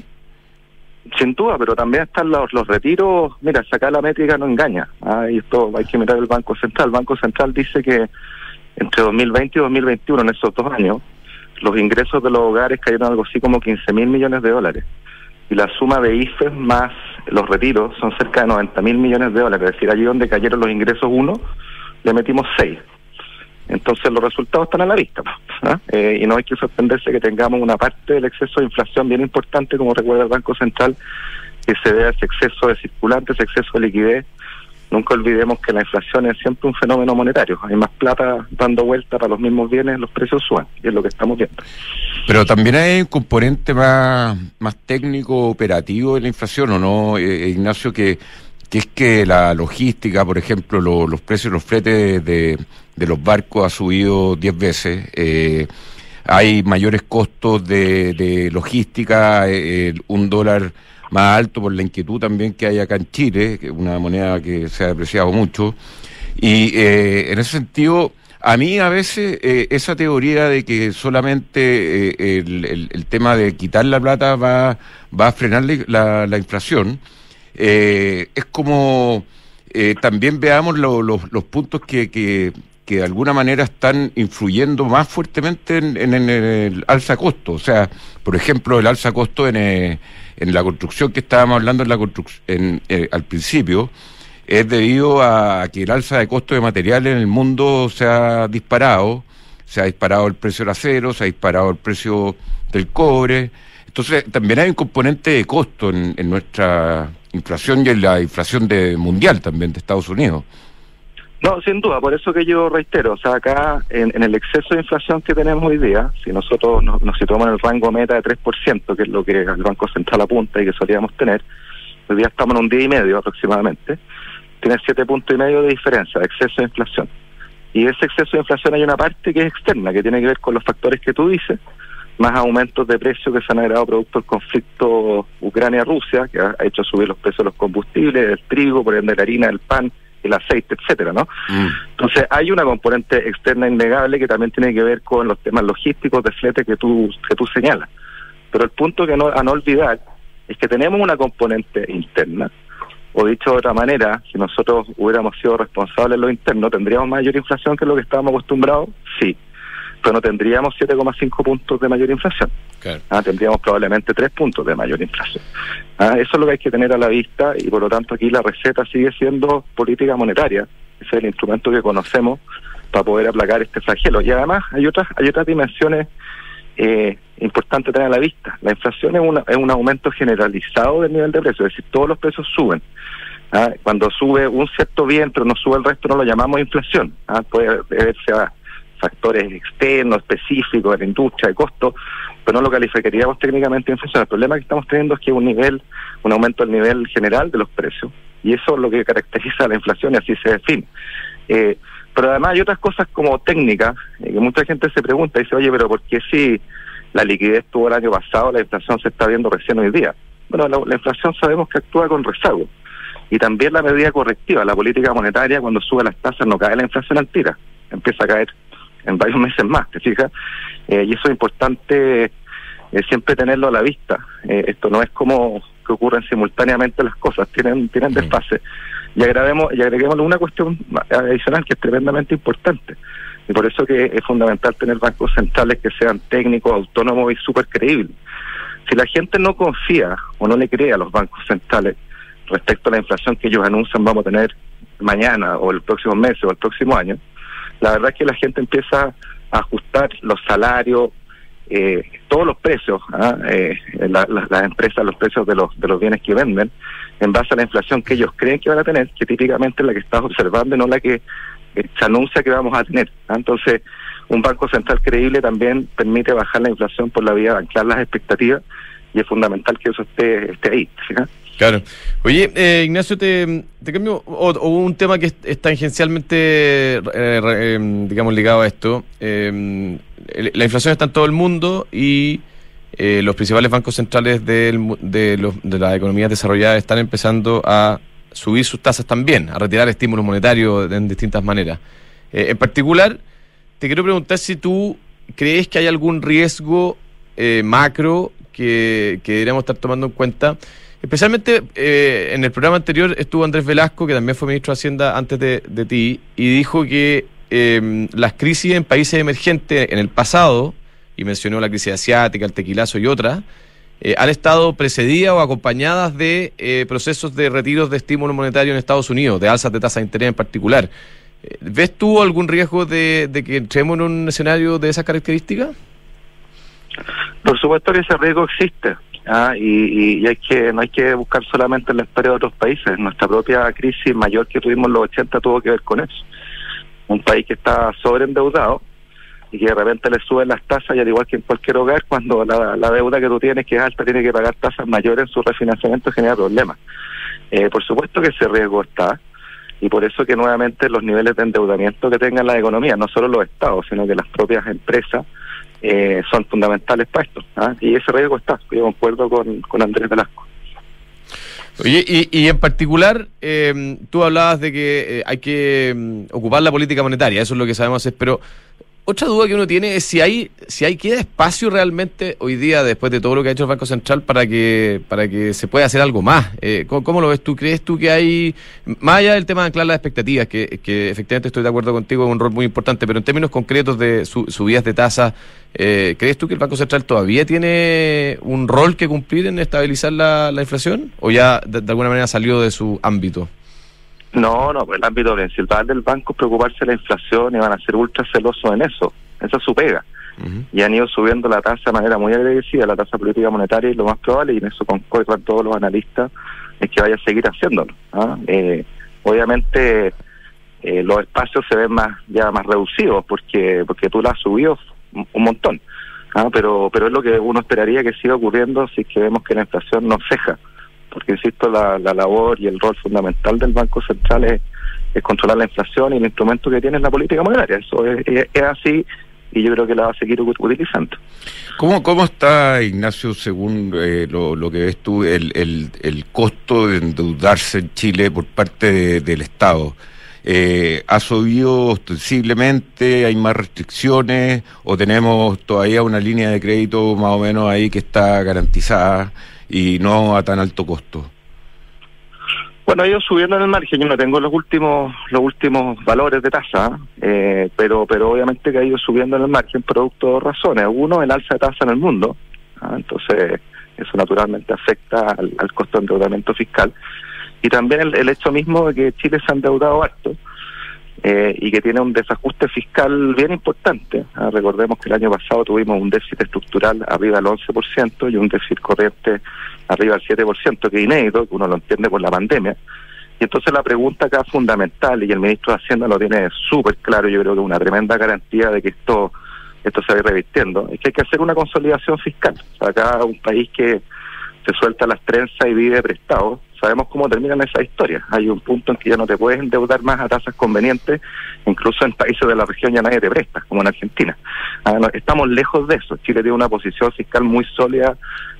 Sin duda, pero también están los, los retiros. Mira, sacar la métrica no engaña. ¿Ah? Y esto hay que mirar el Banco Central. El Banco Central dice que entre dos mil veinte y dos mil veintiuno, en esos dos años, los ingresos de los hogares cayeron algo así como quince mil millones de dólares. Y la suma de I F E más los retiros son cerca de noventa mil millones de dólares. Es decir, allí donde cayeron los ingresos uno, le metimos seis. Entonces los resultados están a la vista, ¿no? Eh, y no hay que sorprenderse que tengamos una parte del exceso de inflación bien importante, como recuerda el Banco Central, que se debe a ese exceso de circulantes, ese exceso de liquidez. Nunca olvidemos que la inflación es siempre un fenómeno monetario. Hay más plata dando vuelta para los mismos bienes, los precios suben, y es lo que estamos viendo. Pero también hay un componente más, más técnico, operativo de la inflación, ¿o no, eh, Ignacio? Que, que es que la logística, por ejemplo, lo, los precios, los fletes de, de los barcos ha subido diez veces. Eh, hay mayores costos de, de logística, eh, un dólar más alto por la inquietud también que hay acá en Chile, que es una moneda que se ha depreciado mucho. Y eh, en ese sentido, a mí a veces eh, esa teoría de que solamente eh, el, el, el tema de quitar la plata va, va a frenar la, la inflación, eh, es como eh, también veamos lo, lo, los puntos que, que, que de alguna manera están influyendo más fuertemente en, en, en el alza costo. O sea, por ejemplo, el alza costo en, eh, en la construcción que estábamos hablando en la construc- en, eh, al principio, es debido a que el alza de costos de materiales en el mundo se ha disparado, se ha disparado el precio del acero, se ha disparado el precio del cobre. Entonces también hay un componente de costo en, en nuestra inflación y en la inflación de mundial también de Estados Unidos. No, sin duda, por eso que yo reitero, o sea, acá en, en el exceso de inflación que tenemos hoy día, si nosotros nos, nos situamos en el rango meta de tres por ciento, que es lo que el Banco Central apunta y que solíamos tener, hoy día estamos en un día y medio aproximadamente, tiene siete puntos y medio de diferencia, de exceso de inflación. Y ese exceso de inflación hay una parte que es externa, que tiene que ver con los factores que tú dices, más aumentos de precios que se han agregado producto del conflicto Ucrania-Rusia, que ha hecho subir los precios de los combustibles, del trigo, por ende la harina, el pan, el aceite, etcétera, ¿no? Mm. Entonces hay una componente externa innegable que también tiene que ver con los temas logísticos de flete que tú que tú señalas. Pero el punto que no a no olvidar es que tenemos una componente interna, o dicho de otra manera, si nosotros hubiéramos sido responsables en lo interno, ¿tendríamos mayor inflación que lo que estábamos acostumbrados? Sí, pero no tendríamos siete coma cinco puntos de mayor inflación. Claro. Ah, tendríamos probablemente tres puntos de mayor inflación. Ah, eso es lo que hay que tener a la vista, y por lo tanto aquí la receta sigue siendo política monetaria. Ese es el instrumento que conocemos para poder aplacar este flagelo. Y además hay otras hay otras dimensiones eh, importantes tener a la vista. La inflación es, una, es un aumento generalizado del nivel de precio, es decir, todos los precios suben. Ah, cuando sube un cierto bien pero no sube el resto, no lo llamamos inflación. Ah, puede deberse a factores externos, específicos de la industria, de costo, pero no lo calificaríamos técnicamente de inflación. El problema que estamos teniendo es que hay un nivel, un aumento del nivel general de los precios, y eso es lo que caracteriza a la inflación, y así se define. Eh, pero además hay otras cosas como técnicas, eh, que mucha gente se pregunta, y dice, oye, pero ¿por qué si la liquidez tuvo el año pasado, la inflación se está viendo recién hoy día? Bueno, la, la inflación sabemos que actúa con rezago. Y también la medida correctiva, la política monetaria, cuando sube las tasas no cae la inflación al tiro, empieza a caer en varios meses más, ¿te fijas? Eh, y eso es importante eh, siempre tenerlo a la vista. Eh, esto no es como que ocurren simultáneamente las cosas, tienen tienen desfase. Y agreguemos, y agreguemos una cuestión adicional que es tremendamente importante. Y por eso que es fundamental tener bancos centrales que sean técnicos, autónomos y súper creíbles. Si la gente no confía o no le cree a los bancos centrales respecto a la inflación que ellos anuncian vamos a tener mañana o el próximo mes o el próximo año, la verdad es que la gente empieza a ajustar los salarios, eh, todos los precios, ¿ah? eh, la, la, las empresas, los precios de los de los bienes que venden, en base a la inflación que ellos creen que van a tener, que típicamente es la que estás observando y no la que eh, se anuncia que vamos a tener. ¿ah? Entonces, un banco central creíble también permite bajar la inflación por la vía de anclar las expectativas y es fundamental que eso esté, esté ahí. ¿sí? Claro. Oye, eh, Ignacio, te, te cambio o, o un tema que es, es tangencialmente, eh, eh, digamos, ligado a esto. Eh, la inflación está en todo el mundo y eh, los principales bancos centrales del, de, los, de las economías desarrolladas están empezando a subir sus tasas también, a retirar estímulos monetarios en distintas maneras. Eh, en particular, te quiero preguntar si tú crees que hay algún riesgo eh, macro que, que deberíamos estar tomando en cuenta. Especialmente eh, en el programa anterior estuvo Andrés Velasco, que también fue ministro de Hacienda antes de, de ti, y dijo que eh, las crisis en países emergentes en el pasado, y mencionó la crisis asiática, el tequilazo y otras, eh, han estado precedidas o acompañadas de eh, procesos de retiros de estímulo monetario en Estados Unidos, de alzas de tasa de interés en particular. Eh, ¿Ves tú algún riesgo de, de que entremos en un escenario de esas características? Por supuesto que ese riesgo existe. Ah, y, y hay que no hay que buscar solamente en la historia de otros países. Nuestra propia crisis mayor que tuvimos en los ochenta tuvo que ver con eso. Un país que está sobreendeudado y que de repente le suben las tasas, y al igual que en cualquier hogar, cuando la, la deuda que tú tienes, que es alta, tiene que pagar tasas mayores en su refinanciamiento, genera problemas. Eh, por supuesto que ese riesgo está, y por eso que nuevamente los niveles de endeudamiento que tengan las economías, no solo los estados, sino que las propias empresas, Eh, son fundamentales para esto, ¿ah? Y ese riesgo está, yo concuerdo con, con Andrés Velasco. Oye, y, y en particular, eh, tú hablabas de que eh, hay que um, ocupar la política monetaria, eso es lo que sabemos hacer, pero otra duda que uno tiene es si hay si hay queda espacio realmente hoy día, después de todo lo que ha hecho el Banco Central, para que para que se pueda hacer algo más. Eh, ¿cómo, ¿Cómo lo ves tú? ¿Crees tú que hay, más allá del tema de anclar las expectativas, que, que efectivamente estoy de acuerdo contigo, es un rol muy importante, pero en términos concretos de su, subidas de tasas, eh, ¿crees tú que el Banco Central todavía tiene un rol que cumplir en estabilizar la, la inflación? ¿O ya de, de alguna manera salió de su ámbito? No, no, pues el ámbito principal del banco es preocuparse de la inflación y van a ser ultra celosos en eso. Esa es su pega. Uh-huh. Y han ido subiendo la tasa de manera muy agresiva, la tasa política monetaria, y lo más probable, y en eso concuerdan todos los analistas, es que vaya a seguir haciéndolo. ¿ah? Eh, obviamente eh, los espacios se ven más ya más reducidos porque porque tú la has subido un, un montón. ¿ah? Pero pero es lo que uno esperaría que siga ocurriendo si es que vemos que la inflación no ceja. Porque, insisto, la, la labor y el rol fundamental del Banco Central es, es controlar la inflación, y el instrumento que tiene es la política monetaria. Eso es, es, es así, y yo creo que la va a seguir utilizando. ¿Cómo, cómo está, Ignacio, según eh, lo, lo que ves tú, el, el, el costo de endeudarse en Chile por parte de, del Estado? Eh, ¿Ha subido ostensiblemente? ¿Hay más restricciones? ¿O tenemos todavía una línea de crédito más o menos ahí que está garantizada y no a tan alto costo? Bueno, ha ido subiendo en el margen. Yo no tengo los últimos los últimos valores de tasa, eh, pero pero obviamente que ha ido subiendo en el margen producto de dos razones. Uno, el alza de tasa en el mundo, ¿ah? Entonces eso naturalmente afecta al, al costo de endeudamiento fiscal, y también el, el hecho mismo de que Chile se ha endeudado harto eh, y que tiene un desajuste fiscal bien importante. ¿ah? Recordemos que el año pasado tuvimos un déficit estructural arriba del once por ciento y un déficit corriente arriba del siete por ciento, que es inédito, que uno lo entiende por la pandemia. Y entonces la pregunta acá fundamental, y el ministro de Hacienda lo tiene súper claro, yo creo que una tremenda garantía de que esto esto se va a ir revirtiendo, es que hay que hacer una consolidación fiscal. O sea, acá un país que se suelta las trenzas y vive prestado, sabemos cómo terminan esas historias. Hay un punto en que ya no te puedes endeudar más a tasas convenientes, incluso en países de la región ya nadie te presta, como en Argentina. Ah, no, estamos lejos de eso. Chile tiene una posición fiscal muy sólida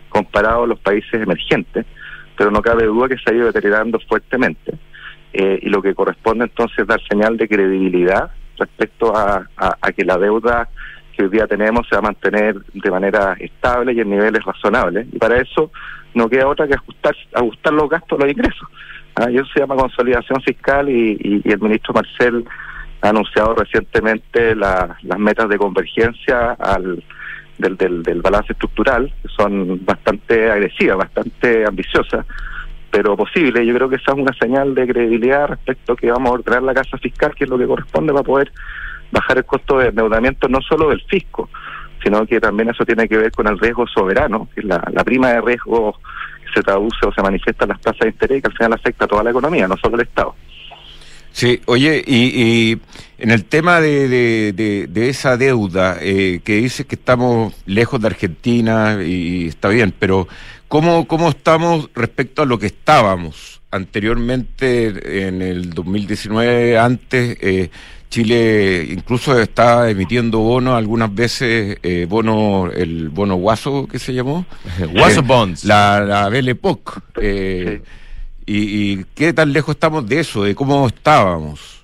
comparado a los países emergentes, pero no cabe duda que se ha ido deteriorando fuertemente. Eh, y lo que corresponde entonces es dar señal de credibilidad respecto a, a, a que la deuda que hoy día tenemos se va a mantener de manera estable y en niveles razonables. Y para eso no queda otra que ajustar, ajustar los gastos a los ingresos. ¿Ah? Y eso se llama consolidación fiscal y, y, y el ministro Marcel ha anunciado recientemente la, las metas de convergencia al del, del, del balance estructural, que son bastante agresivas, bastante ambiciosas, pero posible. Yo creo que esa es una señal de credibilidad respecto a que vamos a ordenar la casa fiscal, que es lo que corresponde para poder bajar el costo de endeudamiento no solo del fisco, sino que también eso tiene que ver con el riesgo soberano, que es la, la prima de riesgo que se traduce o se manifiesta en las tasas de interés, que al final afecta a toda la economía, no solo el Estado. Sí, oye, y, y en el tema de, de, de, de esa deuda, eh, que dices que estamos lejos de Argentina, y está bien, pero ¿cómo, cómo estamos respecto a lo que estábamos anteriormente en el dos mil diecinueve, antes? Eh, Chile incluso está emitiendo bonos, algunas veces eh, bono, el bono Guaso, que se llamó. Guaso eh, Bonds. La, la Belle Époque. Eh, sí. Y, ¿Y qué tan lejos estamos de eso, de cómo estábamos?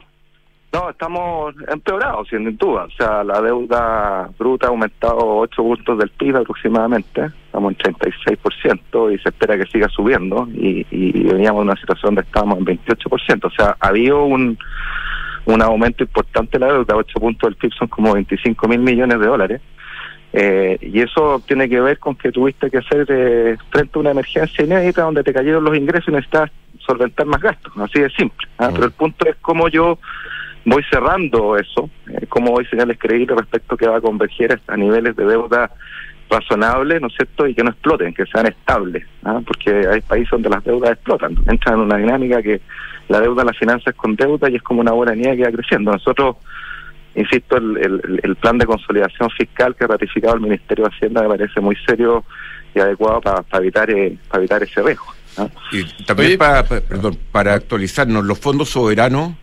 No, estamos empeorados, sin duda. O sea, la deuda bruta ha aumentado ocho puntos del P I B aproximadamente. Estamos en treinta y seis por ciento y se espera que siga subiendo. Y, y veníamos en una situación donde estábamos en veintiocho por ciento. O sea, ha habido un, un aumento importante de la deuda. ocho puntos del P I B son como veinticinco mil millones de dólares. Eh, y eso tiene que ver con que tuviste que hacer eh, frente a una emergencia inédita donde te cayeron los ingresos y necesitas solventar más gastos, así de simple. ¿ah? Mm. Pero el punto es cómo yo voy cerrando eso, eh, cómo voy señales creíbles respecto a que va a converger a niveles de deuda razonables, ¿no es cierto?, y que no exploten, que sean estables, ¿ah? Porque hay países donde las deudas explotan, entran en una dinámica que la deuda la financias con deuda y es como una bola de nieve que va creciendo. Nosotros, insisto, el, el, el plan de consolidación fiscal que ha ratificado el Ministerio de Hacienda me parece muy serio y adecuado para pa evitar eh, para evitar ese riesgo, ¿no? Y también para, pa, perdón, para actualizarnos, los fondos soberanos.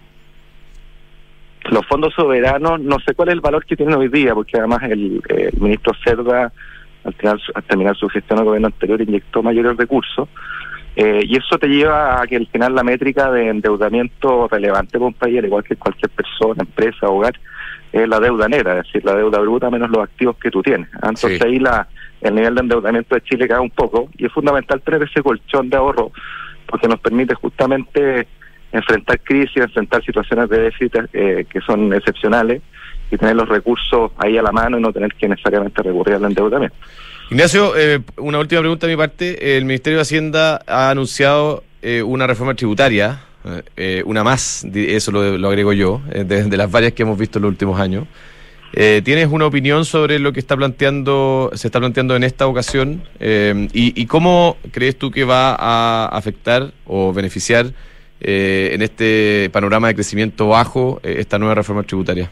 Los fondos soberanos, no sé cuál es el valor que tienen hoy día, porque además el, el ministro Cerda, al, final, al terminar su gestión al gobierno anterior, inyectó mayores recursos. Eh, y eso te lleva a que al final la métrica de endeudamiento relevante para un país, al igual que cualquier persona, empresa, hogar, es la deuda negra, es decir, la deuda bruta menos los activos que tú tienes. Entonces sí, ahí la, el nivel de endeudamiento de Chile cae un poco y es fundamental tener ese colchón de ahorro porque nos permite justamente enfrentar crisis, enfrentar situaciones de déficit eh, que son excepcionales y tener los recursos ahí a la mano y no tener que necesariamente recurrir al endeudamiento. Ignacio, eh, una última pregunta de mi parte. El Ministerio de Hacienda ha anunciado eh, una reforma tributaria, eh, una más, eso lo, lo agrego yo, eh, de, de las varias que hemos visto en los últimos años. Eh, ¿Tienes una opinión sobre lo que está planteando, se está planteando en esta ocasión? Eh, y, ¿Y cómo crees tú que va a afectar o beneficiar eh, en este panorama de crecimiento bajo eh, esta nueva reforma tributaria?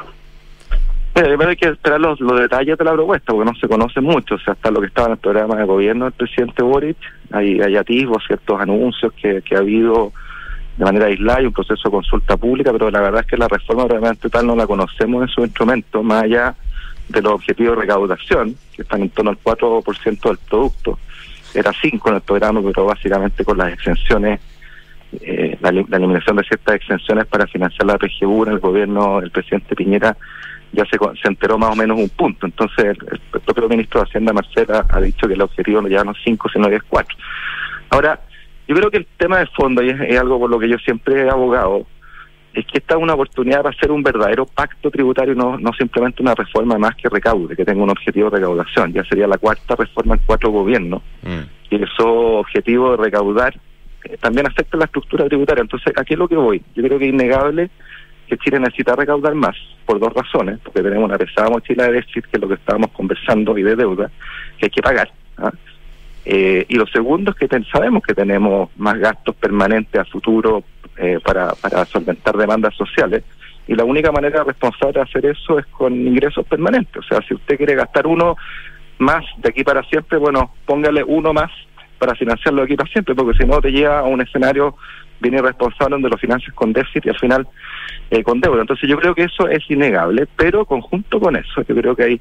Bueno, primero hay que esperar los, los detalles de la propuesta, porque no se conoce mucho. O sea, hasta lo que estaba en el programa de gobierno del presidente Boric, hay, hay atisbos, ciertos anuncios que, que ha habido de manera aislada y un proceso de consulta pública, pero la verdad es que la reforma realmente tal no la conocemos en su instrumento, más allá de los objetivos de recaudación, que están en torno al cuatro por ciento del producto. Era cinco en el programa, pero básicamente con las exenciones, eh, la, la eliminación de ciertas exenciones para financiar la P G U en el gobierno del presidente Piñera, ya se, se enteró más o menos un punto. Entonces el, el propio ministro de Hacienda, Marcela, ha dicho que el objetivo no ya no es cinco, sino que es cuatro. Ahora, yo creo que el tema de fondo, y es, es algo por lo que yo siempre he abogado, es que esta es una oportunidad para hacer un verdadero pacto tributario, no, no simplemente una reforma más que recaude, que tenga un objetivo de recaudación. Ya sería la cuarta reforma en cuatro gobiernos. Mm. Y eso objetivo de recaudar eh, también afecta la estructura tributaria. Entonces, ¿a qué es lo que voy? Yo creo que es innegable que Chile necesita recaudar más, por dos razones, porque tenemos una pesada mochila de déficit, que es lo que estábamos conversando, y de deuda, que hay que pagar. ¿ah? Eh, y lo segundo es que ten, sabemos que tenemos más gastos permanentes a futuro eh, para, para solventar demandas sociales, y la única manera responsable de hacer eso es con ingresos permanentes. O sea, si usted quiere gastar uno más de aquí para siempre, bueno, póngale uno más para financiarlo de aquí para siempre, porque si no te lleva a un escenario bien irresponsable donde lo financias con déficit y al final eh, con deuda. Entonces yo creo que eso es innegable, pero conjunto con eso, yo creo que hay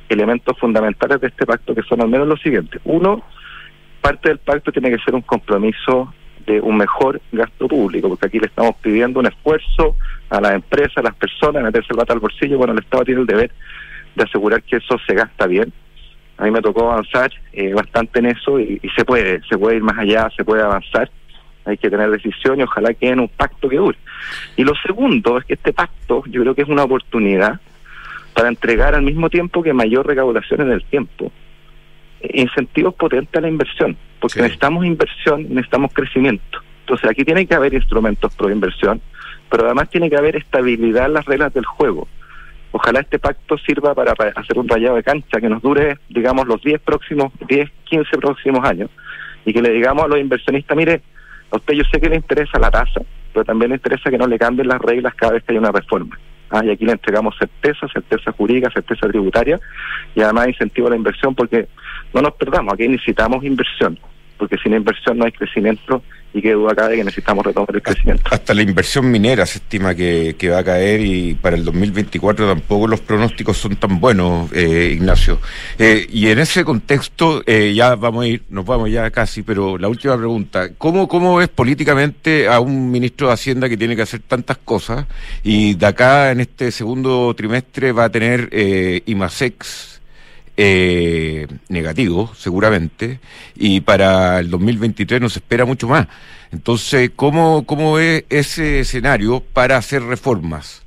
elementos fundamentales de este pacto, que son al menos los siguientes. Uno, parte del pacto tiene que ser un compromiso de un mejor gasto público, porque aquí le estamos pidiendo un esfuerzo a las empresas, a las personas, meterse el pato al bolsillo. Bueno, el Estado tiene el deber de asegurar que eso se gasta bien. A mí me tocó avanzar eh, bastante en eso y, y se puede, se puede ir más allá, se puede avanzar. Hay que tener decisión y ojalá que en un pacto que dure. Y lo segundo es que este pacto yo creo que es una oportunidad para entregar al mismo tiempo que mayor recaudación en el tiempo, incentivos potentes a la inversión, porque sí. necesitamos inversión, necesitamos crecimiento. Entonces aquí tiene que haber instrumentos pro inversión, pero además tiene que haber estabilidad en las reglas del juego. Ojalá este pacto sirva para, para hacer un rayado de cancha que nos dure, digamos, los diez próximos, diez, quince próximos años, y que le digamos a los inversionistas, mire, a usted yo sé que le interesa la tasa, pero también le interesa que no le cambien las reglas cada vez que hay una reforma. Ah, y aquí le entregamos certeza, certeza jurídica, certeza tributaria y además incentivo a la inversión, porque no nos perdamos, aquí necesitamos inversión, porque sin inversión no hay crecimiento y qué duda cabe que necesitamos retomar el crecimiento. Hasta la inversión minera se estima que, que va a caer y para el dos mil veinticuatro tampoco los pronósticos son tan buenos, eh, Ignacio. Eh, y en ese contexto, eh, ya vamos a ir, nos vamos ya casi, pero la última pregunta, ¿cómo, cómo ves políticamente a un ministro de Hacienda que tiene que hacer tantas cosas y de acá en este segundo trimestre va a tener eh, IMASEX Eh, negativo, seguramente, y para el dos mil veintitrés nos espera mucho más? Entonces, ¿cómo, cómo ve ese escenario para hacer reformas?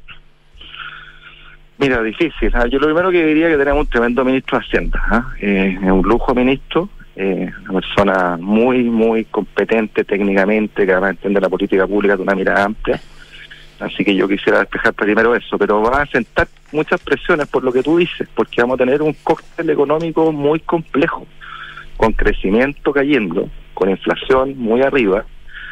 Mira, difícil. ¿eh? Yo lo primero que diría es que tenemos un tremendo ministro de Hacienda. ¿eh? Eh, es un lujo ministro, eh, una persona muy, muy competente técnicamente, que además entiende la política pública de una mirada amplia. Así que yo quisiera despejar primero eso, pero va a sentar muchas presiones por lo que tú dices, porque vamos a tener un cóctel económico muy complejo, con crecimiento cayendo, con inflación muy arriba,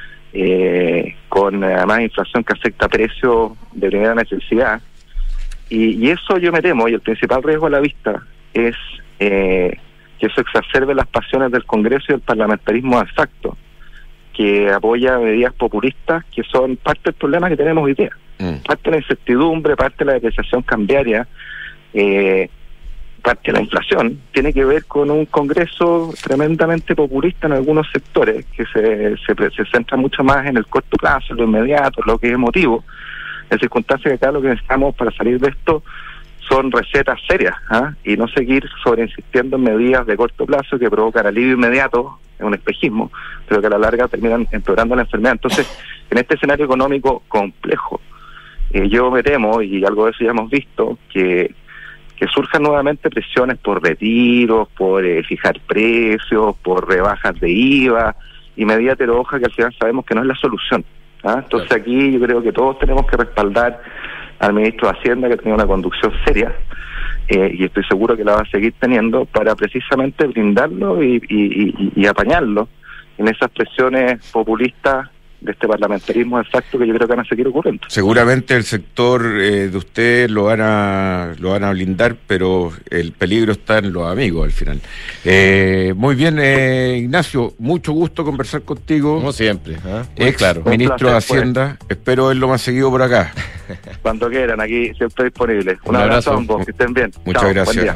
eh, con además inflación que afecta precios de primera necesidad, y, y eso yo me temo, y el principal riesgo a la vista es eh, que eso exacerbe las pasiones del Congreso y del parlamentarismo de facto, que apoya medidas populistas que son parte del problema que tenemos hoy día. Mm. Parte de la incertidumbre, parte de la depreciación cambiaria, eh, parte de la inflación, tiene que ver con un Congreso tremendamente populista en algunos sectores, que se, se, se centra mucho más en el corto plazo, en lo inmediato, en lo que es emotivo, en circunstancias que acá lo que necesitamos para salir de esto son recetas serias, ¿eh? y no seguir sobreinsistiendo en medidas de corto plazo que provocan alivio inmediato, es un espejismo, pero que a la larga terminan empeorando la enfermedad. Entonces, en este escenario económico complejo, eh, yo me temo, y algo de eso ya hemos visto, que, que surjan nuevamente presiones por retiros, por eh, fijar precios, por rebajas de I V A y medidas de hoja que al final sabemos que no es la solución. ¿ah? Entonces aquí yo creo que todos tenemos que respaldar al ministro de Hacienda, que tenga una conducción seria, eh, y estoy seguro que la va a seguir teniendo, para precisamente brindarlo y, y, y, y apañarlo en esas presiones populistas de este parlamentarismo exacto que yo creo que van a seguir ocurriendo. Seguramente el sector eh, de ustedes lo van a lo van a blindar, pero el peligro está en los amigos al final. Eh, muy bien, eh, Ignacio, mucho gusto conversar contigo. Como siempre, ¿eh? Ex claro. ministro placer, de Hacienda, pues. Espero verlo más seguido por acá. Cuando quieran, aquí siempre disponible. Un, Un abrazo a ambos, que estén bien. Muchas Chao, gracias.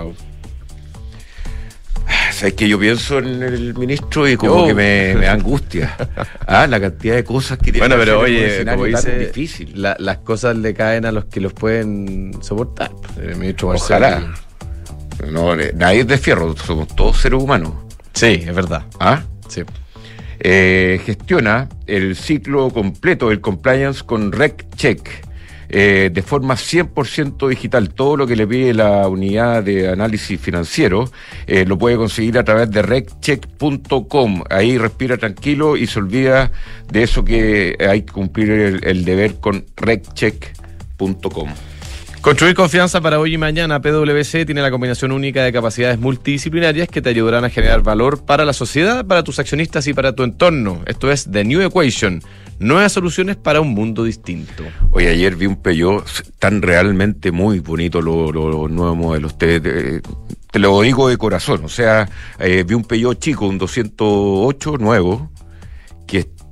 Sabes que yo pienso en el ministro y como oh. que me, me da angustia. Ah, la cantidad de cosas que tiene. Bueno, pero oye, como dice, difícil. La, las cosas le caen a los que los pueden soportar. El ministro Ojalá. No, nadie es de fierro, somos todos seres humanos. Sí, es verdad. ¿Ah? Sí. Eh, gestiona el ciclo completo del compliance con RecCheck. Eh, de forma cien por ciento digital. Todo lo que le pide la unidad de análisis financiero eh, lo puede conseguir a través de reccheck punto com. Ahí respira tranquilo y se olvida de eso que hay que cumplir el, el deber con reccheck punto com. Construir confianza para hoy y mañana. P W C tiene la combinación única de capacidades multidisciplinarias que te ayudarán a generar valor para la sociedad, para tus accionistas y para tu entorno. Esto es The New Equation. Nuevas soluciones para un mundo distinto. Hoy ayer vi un Peugeot tan realmente muy bonito, los lo, lo nuevos modelos. Te, te, te lo digo de corazón. O sea, eh, vi un Peugeot chico, un doscientos ocho nuevo, que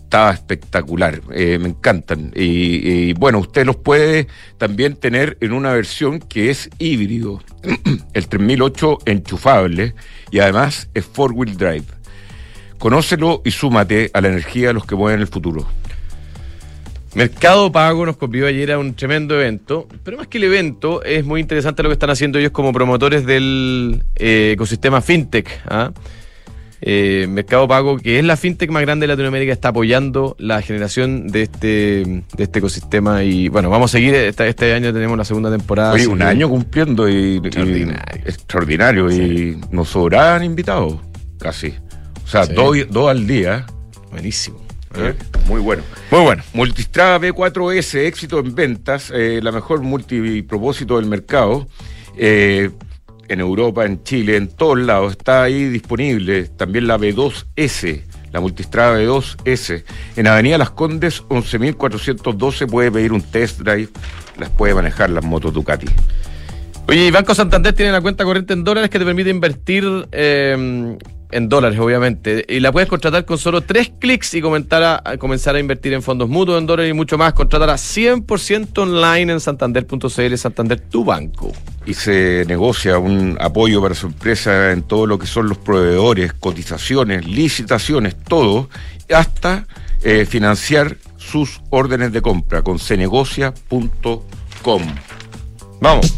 estaba espectacular, eh, me encantan. Y, y bueno, usted los puede también tener en una versión que es híbrido, el tres mil ocho enchufable, y además es four-wheel drive. Conócelo y súmate a la energía de los que mueven el futuro. Mercado Pago nos convidó ayer a un tremendo evento, pero más que el evento, es muy interesante lo que están haciendo ellos como promotores del eh, ecosistema FinTech. ¿ah? Eh, Mercado Pago, que es la FinTech más grande de Latinoamérica, está apoyando la generación de este de este ecosistema y bueno, vamos a seguir, este, este año tenemos la segunda temporada. Oye, un que... año cumpliendo y extraordinario, y, extraordinario sí. Y nos sobraban invitados, casi. O sea, sí. dos, dos al día. Buenísimo. ¿Eh? Muy bueno. Muy bueno. Multistrada B cuatro S, éxito en ventas, eh, la mejor multipropósito del mercado. Eh, en Europa, en Chile, en todos lados, está ahí disponible. También la B dos S, la Multistrada B dos S. En Avenida Las Condes, once mil cuatrocientos doce, puede pedir un test drive, las puede manejar las motos Ducati. Oye, y Banco Santander tiene la cuenta corriente en dólares que te permite invertir eh, en dólares, obviamente. Y la puedes contratar con solo tres clics y comentar a, a comenzar a invertir en fondos mutuos, en dólares y mucho más. Contratarla cien por ciento online en santander punto c l. Santander, tu banco. Y se negocia un apoyo para su empresa en todo lo que son los proveedores, cotizaciones, licitaciones, todo, hasta eh, financiar sus órdenes de compra con cenegocia punto com. Vamos.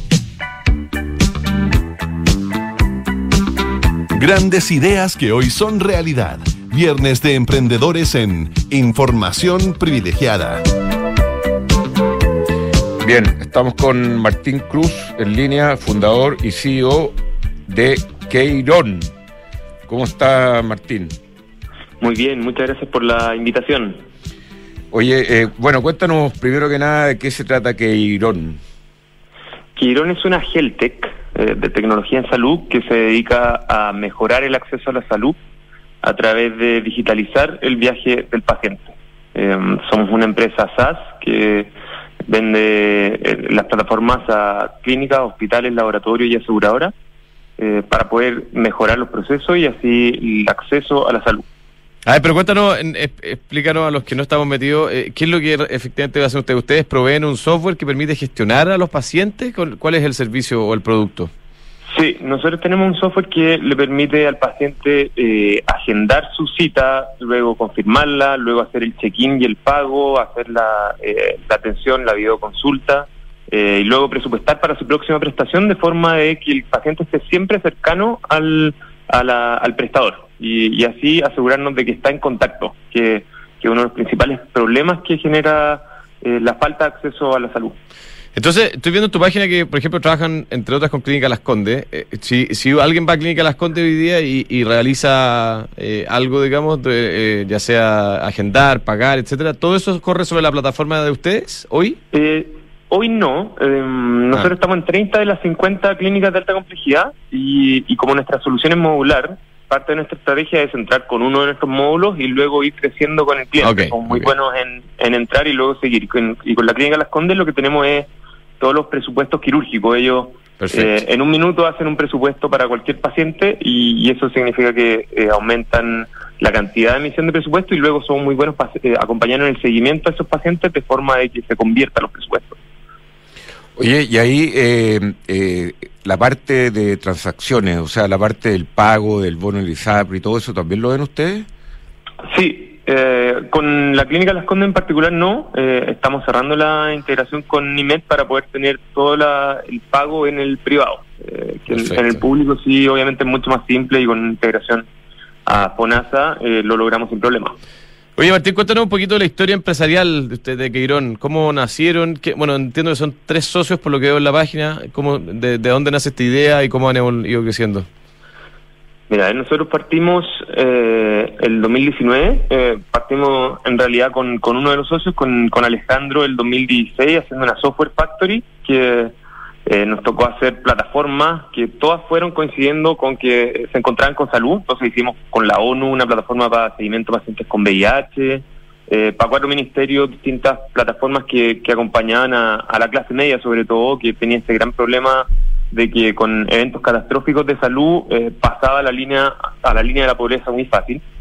Grandes ideas que hoy son realidad. Viernes de Emprendedores en Información Privilegiada. Bien, estamos con Martín Cruz en línea, fundador y C E O de Queirón. ¿Cómo está, Martín? Muy bien, muchas gracias por la invitación. Oye, eh, bueno, cuéntanos primero que nada de qué se trata Queirón. Queirón es una HealthTech eh, de tecnología en salud que se dedica a mejorar el acceso a la salud a través de digitalizar el viaje del paciente. Eh, somos una empresa SaaS que vende eh, las plataformas a clínicas, hospitales, laboratorios y aseguradoras eh, para poder mejorar los procesos y así el acceso a la salud. A ver, pero cuéntanos, en, explícanos a los que no estamos metidos, eh, ¿qué es lo que efectivamente hacen ustedes? ¿Ustedes proveen un software que permite gestionar a los pacientes? ¿Cuál es el servicio o el producto? Sí, nosotros tenemos un software que le permite al paciente eh, agendar su cita, luego confirmarla, luego hacer el check-in y el pago, hacer la, eh, la atención, la videoconsulta, eh, y luego presupuestar para su próxima prestación de forma de que el paciente esté siempre cercano al, a la, al prestador y, y así asegurarnos de que está en contacto, que, que uno de los principales problemas que genera eh, la falta de acceso a la salud. Entonces, estoy viendo en tu página que, por ejemplo, trabajan, entre otras, con Clínica Las Condes. Eh, si, si alguien va a Clínica Las Condes hoy día y, y realiza eh, algo, digamos, de, eh, ya sea agendar, pagar, etcétera, ¿todo eso corre sobre la plataforma de ustedes hoy? Eh, hoy no. Eh, nosotros ah. estamos en treinta de las cincuenta clínicas de alta complejidad y, y como nuestra solución es modular, parte de nuestra estrategia es entrar con uno de nuestros módulos y luego ir creciendo con el cliente. Okay, Somos muy okay. buenos en, en entrar y luego seguir. Con, y con la Clínica Las Condes lo que tenemos es todos los presupuestos quirúrgicos. Ellos eh, en un minuto hacen un presupuesto para cualquier paciente y, y eso significa que eh, aumentan la cantidad de emisión de presupuesto y luego son muy buenos eh, acompañando en el seguimiento a esos pacientes de forma de que se conviertan los presupuestos. Oye, y ahí eh, eh, la parte de transacciones, o sea, la parte del pago, del bono del I S A P R y todo eso, ¿también lo ven ustedes? Sí. Eh, con la Clínica Las Condes en particular no, eh, estamos cerrando la integración con Nimed para poder tener todo la, el pago en el privado, eh, que en, en el público sí obviamente es mucho más simple y con integración a FONASA eh, lo logramos sin problema. Oye, Martín, cuéntanos un poquito de la historia empresarial de ustedes de Queirón, cómo nacieron, qué, bueno, entiendo que son tres socios por lo que veo en la página, cómo, de, de dónde nace esta idea y cómo han ido creciendo. Mira, nosotros partimos eh, el dos mil diecinueve, eh, partimos en realidad con, con uno de los socios, con, con Alejandro, el dos mil dieciséis, haciendo una software factory que eh, nos tocó hacer plataformas que todas fueron coincidiendo con que se encontraban con salud. Entonces hicimos con la ONU una plataforma para seguimiento de pacientes con V I H, eh, para cuatro ministerios distintas plataformas que, que acompañaban a, a la clase media, sobre todo, que tenía este gran problema de que con eventos catastróficos de salud eh, pasaba la línea a la línea de la pobreza muy fácil.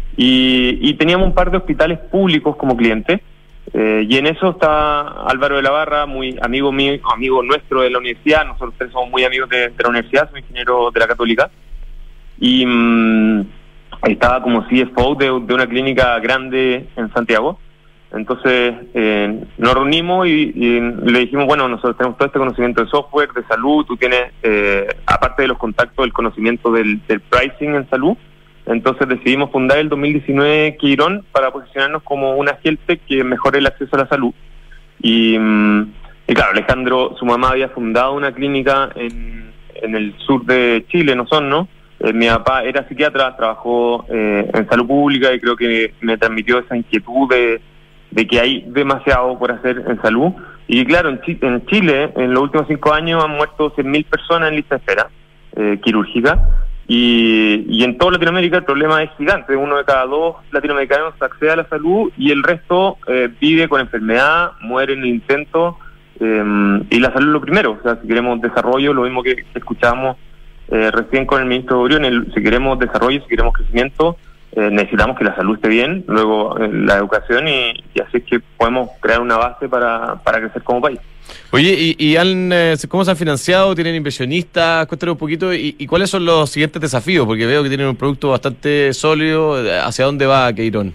y, y teníamos un par de hospitales públicos como clientes, eh, y en eso está Álvaro de la Barra, muy amigo mío, amigo nuestro de la universidad. Nosotros tres somos muy amigos de, de la universidad, soy ingeniero de la Católica, y mmm, estaba como C F O de, de una clínica grande en Santiago. Entonces eh, nos reunimos y, y le dijimos, bueno, nosotros tenemos todo este conocimiento de software, de salud, tú tienes, eh, aparte de los contactos, el conocimiento del, del pricing en salud. Entonces decidimos fundar el dos mil diecinueve Queirón para posicionarnos como una healthtech que mejore el acceso a la salud. Y, y claro, Alejandro, su mamá había fundado una clínica en, en el sur de Chile, en Osorno. Eh, mi papá era psiquiatra, trabajó eh, en salud pública y creo que me transmitió esa inquietud de de que hay demasiado por hacer en salud. Y claro, en, Ch en Chile, en los últimos cinco años han muerto cien mil personas en lista de espera eh, quirúrgica, y, y en toda Latinoamérica el problema es gigante. Uno de cada dos latinoamericanos accede a la salud y el resto eh, vive con enfermedad, muere en el intento, eh, y la salud es lo primero. O sea, si queremos desarrollo, lo mismo que escuchamos eh, recién con el ministro Briones, si queremos desarrollo, si queremos crecimiento, Eh, necesitamos que la salud esté bien, luego eh, la educación, y, y así es que podemos crear una base para, para crecer como país. Oye, ¿y, y han, eh, cómo se han financiado? ¿Tienen inversionistas? Cuéntanos un poquito. Y, ¿Y cuáles son los siguientes desafíos? Porque veo que tienen un producto bastante sólido. ¿Hacia dónde va Queirón?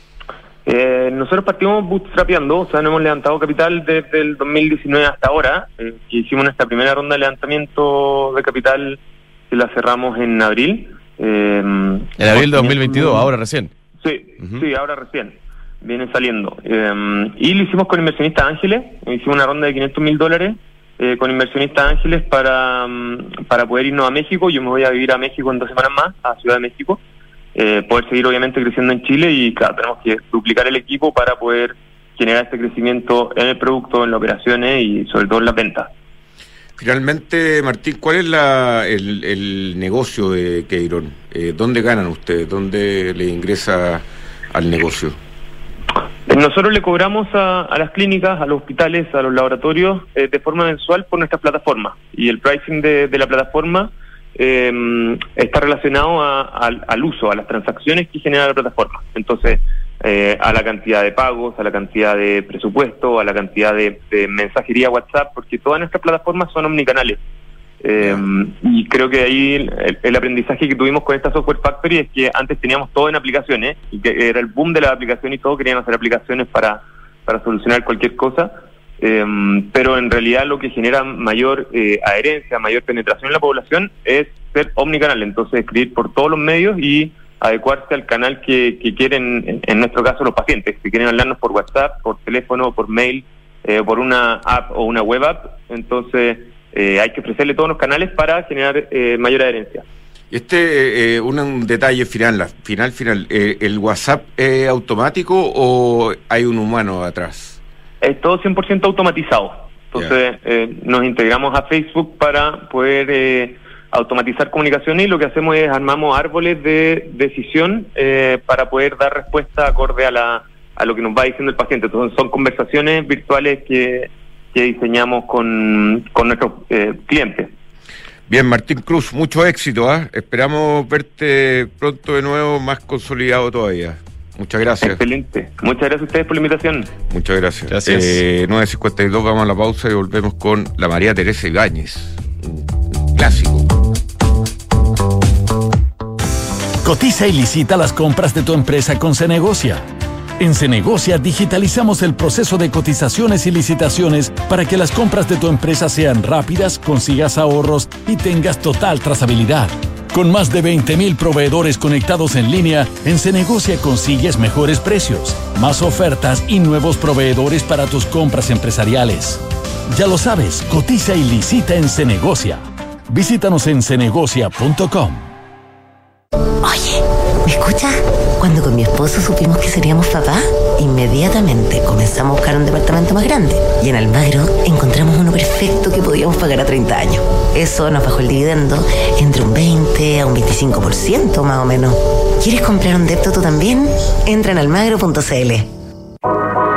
Eh, nosotros partimos bootstrapeando, o sea, no hemos levantado capital desde el dos mil diecinueve hasta ahora. Eh, que hicimos nuestra primera ronda de levantamiento de capital, que la cerramos en abril. Eh, en abril de dos mil veintidós, ahora recién. Sí, uh-huh. sí, ahora recién. Viene saliendo. Eh, y lo hicimos con inversionistas ángeles. Hicimos una ronda de quinientos mil dólares eh, con inversionistas ángeles para, para poder irnos a México. Yo me voy a vivir a México en dos semanas más, a Ciudad de México. Eh, poder seguir obviamente creciendo en Chile, y claro, tenemos que duplicar el equipo para poder generar este crecimiento en el producto, en las operaciones y sobre todo en las ventas. Finalmente, Martín, ¿cuál es la, el, el negocio de Queirón? Eh, ¿Dónde ganan ustedes? ¿Dónde le ingresa al negocio? Nosotros le cobramos a, a las clínicas, a los hospitales, a los laboratorios eh, de forma mensual por nuestra plataforma, y el pricing de, de la plataforma eh, está relacionado a, a, al uso, a las transacciones que genera la plataforma. Entonces, eh, a la cantidad de pagos, a la cantidad de presupuesto, a la cantidad de, de mensajería WhatsApp, porque todas nuestras plataformas son omnicanales. Eh, y creo que ahí el, el aprendizaje que tuvimos con esta Software Factory es que antes teníamos todo en aplicaciones, y que era el boom de las aplicaciones y todos querían hacer aplicaciones para, para solucionar cualquier cosa, eh, pero en realidad lo que genera mayor eh, adherencia, mayor penetración en la población es ser omnicanal. Entonces escribir por todos los medios y adecuarse al canal que, que quieren, en, en nuestro caso los pacientes, que quieren hablarnos por WhatsApp, por teléfono, por mail, eh, por una app o una web app. Entonces eh, hay que ofrecerle todos los canales para generar eh, mayor adherencia. Este, eh, un, un detalle final, la, final, final, eh, ¿el WhatsApp es automático o hay un humano atrás? Es todo cien por ciento automatizado. Entonces yeah. eh, nos integramos a Facebook para poder eh, automatizar comunicaciones, y lo que hacemos es armamos árboles de decisión eh, para poder dar respuesta acorde a la a lo que nos va diciendo el paciente. Entonces son conversaciones virtuales que, que diseñamos con, con nuestros eh, clientes. Bien, Martín Cruz, mucho éxito, ¿eh? Esperamos verte pronto de nuevo, más consolidado todavía. Muchas gracias. Excelente. Muchas gracias a ustedes por la invitación. Muchas gracias. Gracias. Eh, nueve cincuenta y dos, vamos a la pausa y volvemos con la María Teresa Ibáñez. Un clásico. Cotiza y licita las compras de tu empresa con Cenegocia. En Cenegocia digitalizamos el proceso de cotizaciones y licitaciones para que las compras de tu empresa sean rápidas, consigas ahorros y tengas total trazabilidad. Con más de veinte mil proveedores conectados en línea, en Cenegocia consigues mejores precios, más ofertas y nuevos proveedores para tus compras empresariales. Ya lo sabes, cotiza y licita en Cenegocia. Visítanos en cenegocia punto com. Oye, ¿me escuchas? Cuando con mi esposo supimos que seríamos papás, inmediatamente comenzamos a buscar un departamento más grande. Y en Almagro encontramos uno perfecto que podíamos pagar a treinta años. Eso nos bajó el dividendo entre un veinte a un veinticinco por ciento más o menos. ¿Quieres comprar un depto tú también? Entra en almagro punto c l.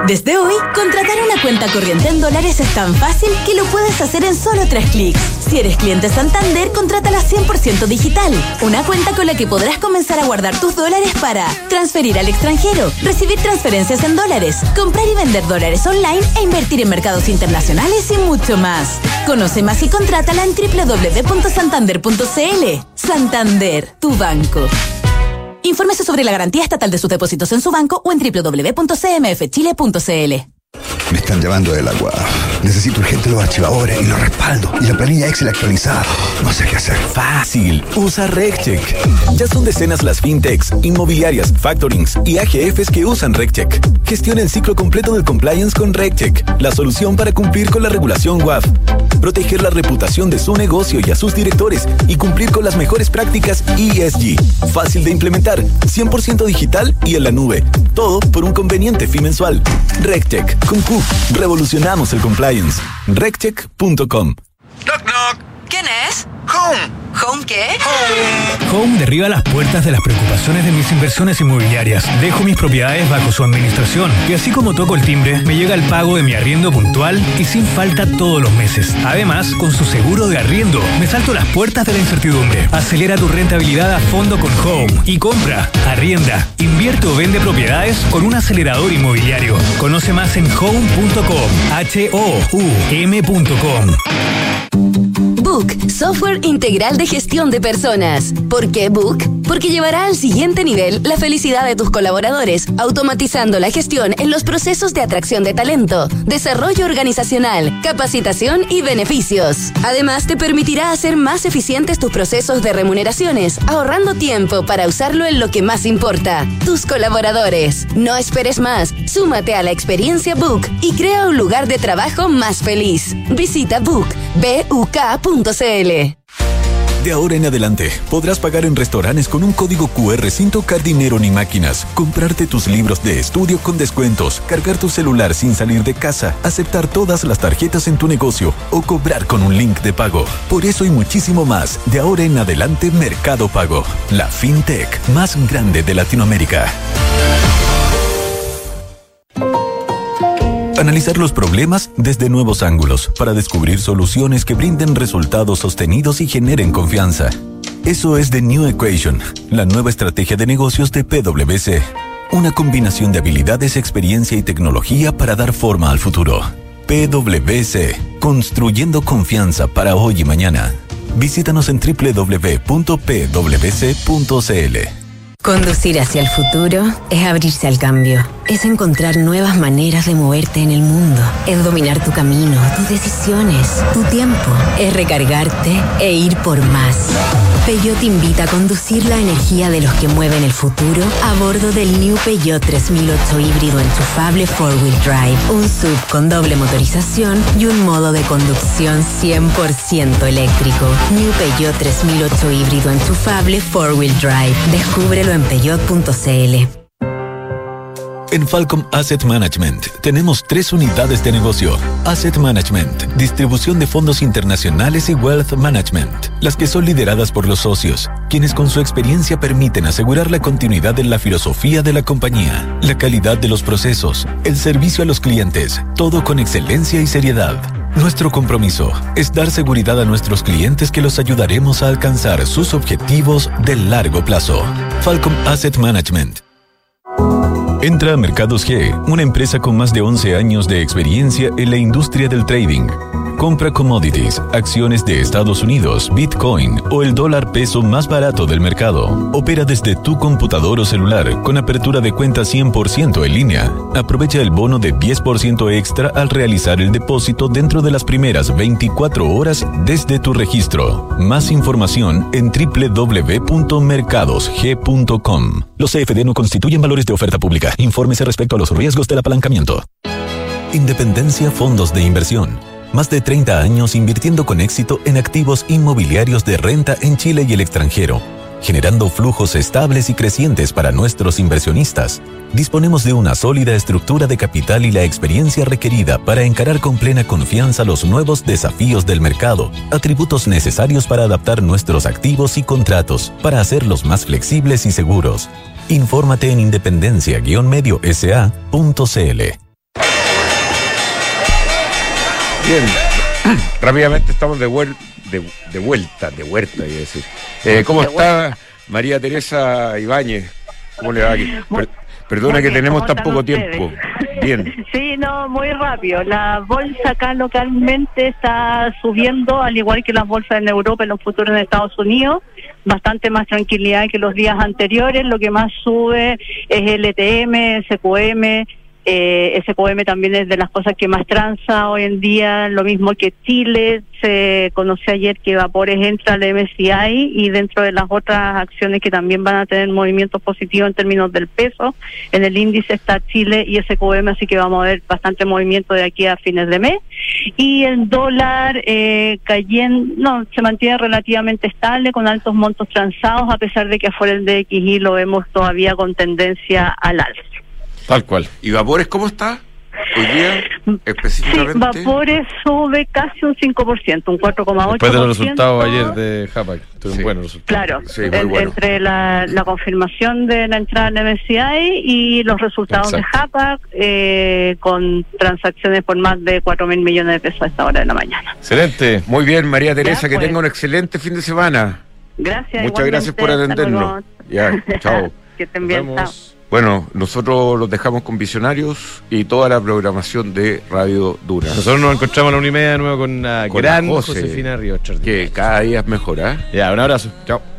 Desde hoy, contratar una cuenta corriente en dólares es tan fácil que lo puedes hacer en solo tres clics. Si eres cliente Santander, contrátala cien por ciento digital. Una cuenta con la que podrás comenzar a guardar tus dólares para transferir al extranjero, recibir transferencias en dólares, comprar y vender dólares online e invertir en mercados internacionales y mucho más. Conoce más y contrátala en doble u doble u doble u punto santander punto c l. Santander, tu banco. Infórmese sobre la garantía estatal de sus depósitos en su banco o en doble u doble u doble u punto c m f chile punto c l. Me están llamando del agua. Necesito urgente los archivadores y los respaldos y la planilla Excel actualizada. No sé qué hacer. Fácil. Usa RegCheck. Ya son decenas las fintechs, inmobiliarias, factorings y A G Fs que usan RegCheck. Gestiona el ciclo completo del compliance con RegCheck, la solución para cumplir con la regulación U A F, proteger la reputación de su negocio y a sus directores y cumplir con las mejores prácticas E S G. Fácil de implementar, cien por ciento digital y en la nube. Todo por un conveniente fee mensual. RegCheck. Con Q, revolucionamos el compliance. regcheck punto com. Knock knock. ¿Quién es? Home. ¿Home qué? Home. Home derriba las puertas de las preocupaciones de mis inversiones inmobiliarias. Dejo mis propiedades bajo su administración y así como toco el timbre, me llega el pago de mi arriendo puntual y sin falta todos los meses. Además, con su seguro de arriendo, me salto las puertas de la incertidumbre. Acelera tu rentabilidad a fondo con Home y compra, arrienda, invierte o vende propiedades con un acelerador inmobiliario. Conoce más en home punto com. H O U M punto com. Book, software integral de gestión de personas. ¿Por qué Book? Porque llevará al siguiente nivel la felicidad de tus colaboradores, automatizando la gestión en los procesos de atracción de talento, desarrollo organizacional, capacitación y beneficios. Además, te permitirá hacer más eficientes tus procesos de remuneraciones, ahorrando tiempo para usarlo en lo que más importa, tus colaboradores. No esperes más, súmate a la experiencia Book y crea un lugar de trabajo más feliz. Visita Book, B U K punto c l. De ahora en adelante, podrás pagar en restaurantes con un código Q R sin tocar dinero ni máquinas, comprarte tus libros de estudio con descuentos, cargar tu celular sin salir de casa, aceptar todas las tarjetas en tu negocio o cobrar con un link de pago. Por eso y muchísimo más, de ahora en adelante Mercado Pago, la fintech más grande de Latinoamérica. Analizar los problemas desde nuevos ángulos para descubrir soluciones que brinden resultados sostenidos y generen confianza. Eso es The New Equation, la nueva estrategia de negocios de P W C. Una combinación de habilidades, experiencia y tecnología para dar forma al futuro. P W C, construyendo confianza para hoy y mañana. Visítanos en doble u doble u doble u punto p w c punto c l. Conducir hacia el futuro es abrirse al cambio. Es encontrar nuevas maneras de moverte en el mundo. Es dominar tu camino, tus decisiones, tu tiempo. Es recargarte e ir por más. Peugeot te invita a conducir la energía de los que mueven el futuro a bordo del New Peugeot tres mil ocho híbrido enchufable four wheel drive. Un S U V con doble motorización y un modo de conducción cien por ciento eléctrico. New Peugeot tres mil ocho híbrido enchufable four wheel drive. Descúbrelo en peugeot punto c l. En Falcom Asset Management tenemos tres unidades de negocio. Asset Management, distribución de fondos internacionales y Wealth Management, las que son lideradas por los socios, quienes con su experiencia permiten asegurar la continuidad de la filosofía de la compañía, la calidad de los procesos, el servicio a los clientes, todo con excelencia y seriedad. Nuestro compromiso es dar seguridad a nuestros clientes que los ayudaremos a alcanzar sus objetivos de largo plazo. Falcom Asset Management. Entra a Mercados G, una empresa con más de once años de experiencia en la industria del trading. Compra commodities, acciones de Estados Unidos, Bitcoin o el dólar peso más barato del mercado. Opera desde tu computador o celular con apertura de cuenta cien por ciento en línea. Aprovecha el bono de diez por ciento extra al realizar el depósito dentro de las primeras veinticuatro horas desde tu registro. Más información en doble u doble u doble u punto mercados g punto com. Los C F D no constituyen valores de oferta pública. Infórmese respecto a los riesgos del apalancamiento. Independencia Fondos de Inversión. Más de treinta años invirtiendo con éxito en activos inmobiliarios de renta en Chile y el extranjero, generando flujos estables y crecientes para nuestros inversionistas. Disponemos de una sólida estructura de capital y la experiencia requerida para encarar con plena confianza los nuevos desafíos del mercado, atributos necesarios para adaptar nuestros activos y contratos, para hacerlos más flexibles y seguros. Infórmate en independencia guion medio s a punto c l. Bien, rápidamente estamos de, vuel de, de vuelta, de vuelta, iba a decir. Eh, ¿Cómo está María Teresa Ibáñez? ¿Cómo le va aquí? Per perdona Muy que bien, tenemos ¿cómo tan poco están tiempo. Bien. Sí, no, muy rápido. La bolsa acá localmente está subiendo, al igual que las bolsas en Europa y los futuros en Estados Unidos. Bastante más tranquilidad que los días anteriores. Lo que más sube es L T M, S Q M. Eh, S Q M también es de las cosas que más transa hoy en día, lo mismo que Chile. Se conoció ayer que Vapores entra al M S C I y dentro de las otras acciones que también van a tener movimientos positivos en términos del peso, en el índice está Chile y S Q M, así que vamos a ver bastante movimiento de aquí a fines de mes. Y el dólar eh, cayendo, no, se mantiene relativamente estable con altos montos transados, a pesar de que afuera el D X Y lo vemos todavía con tendencia al alza. Tal cual. ¿Y Vapores cómo está hoy día específicamente? Sí, Vapores sube casi un cinco por ciento, un cuatro coma ocho por ciento. Después de los resultados ayer de Hapag, tuvieron sí. buenos resultados. Claro, sí, en, bueno. entre la, la confirmación de la entrada al M S C I y los resultados Exacto. de Hapag, eh, con transacciones por más de cuatro mil millones de pesos a esta hora de la mañana. Excelente. Muy bien, María Teresa, Ya, que pues. tenga un excelente fin de semana. Gracias. Muchas gracias por atendernos. Ya, chao. Que estén bien, chao. Bueno, nosotros los dejamos con Visionarios y toda la programación de Radio Duna. Nosotros nos encontramos a la una y media de nuevo con la Con gran la Jose, Josefina Ríos. que cada día es mejor, ¿eh? Ya, un abrazo. Chao.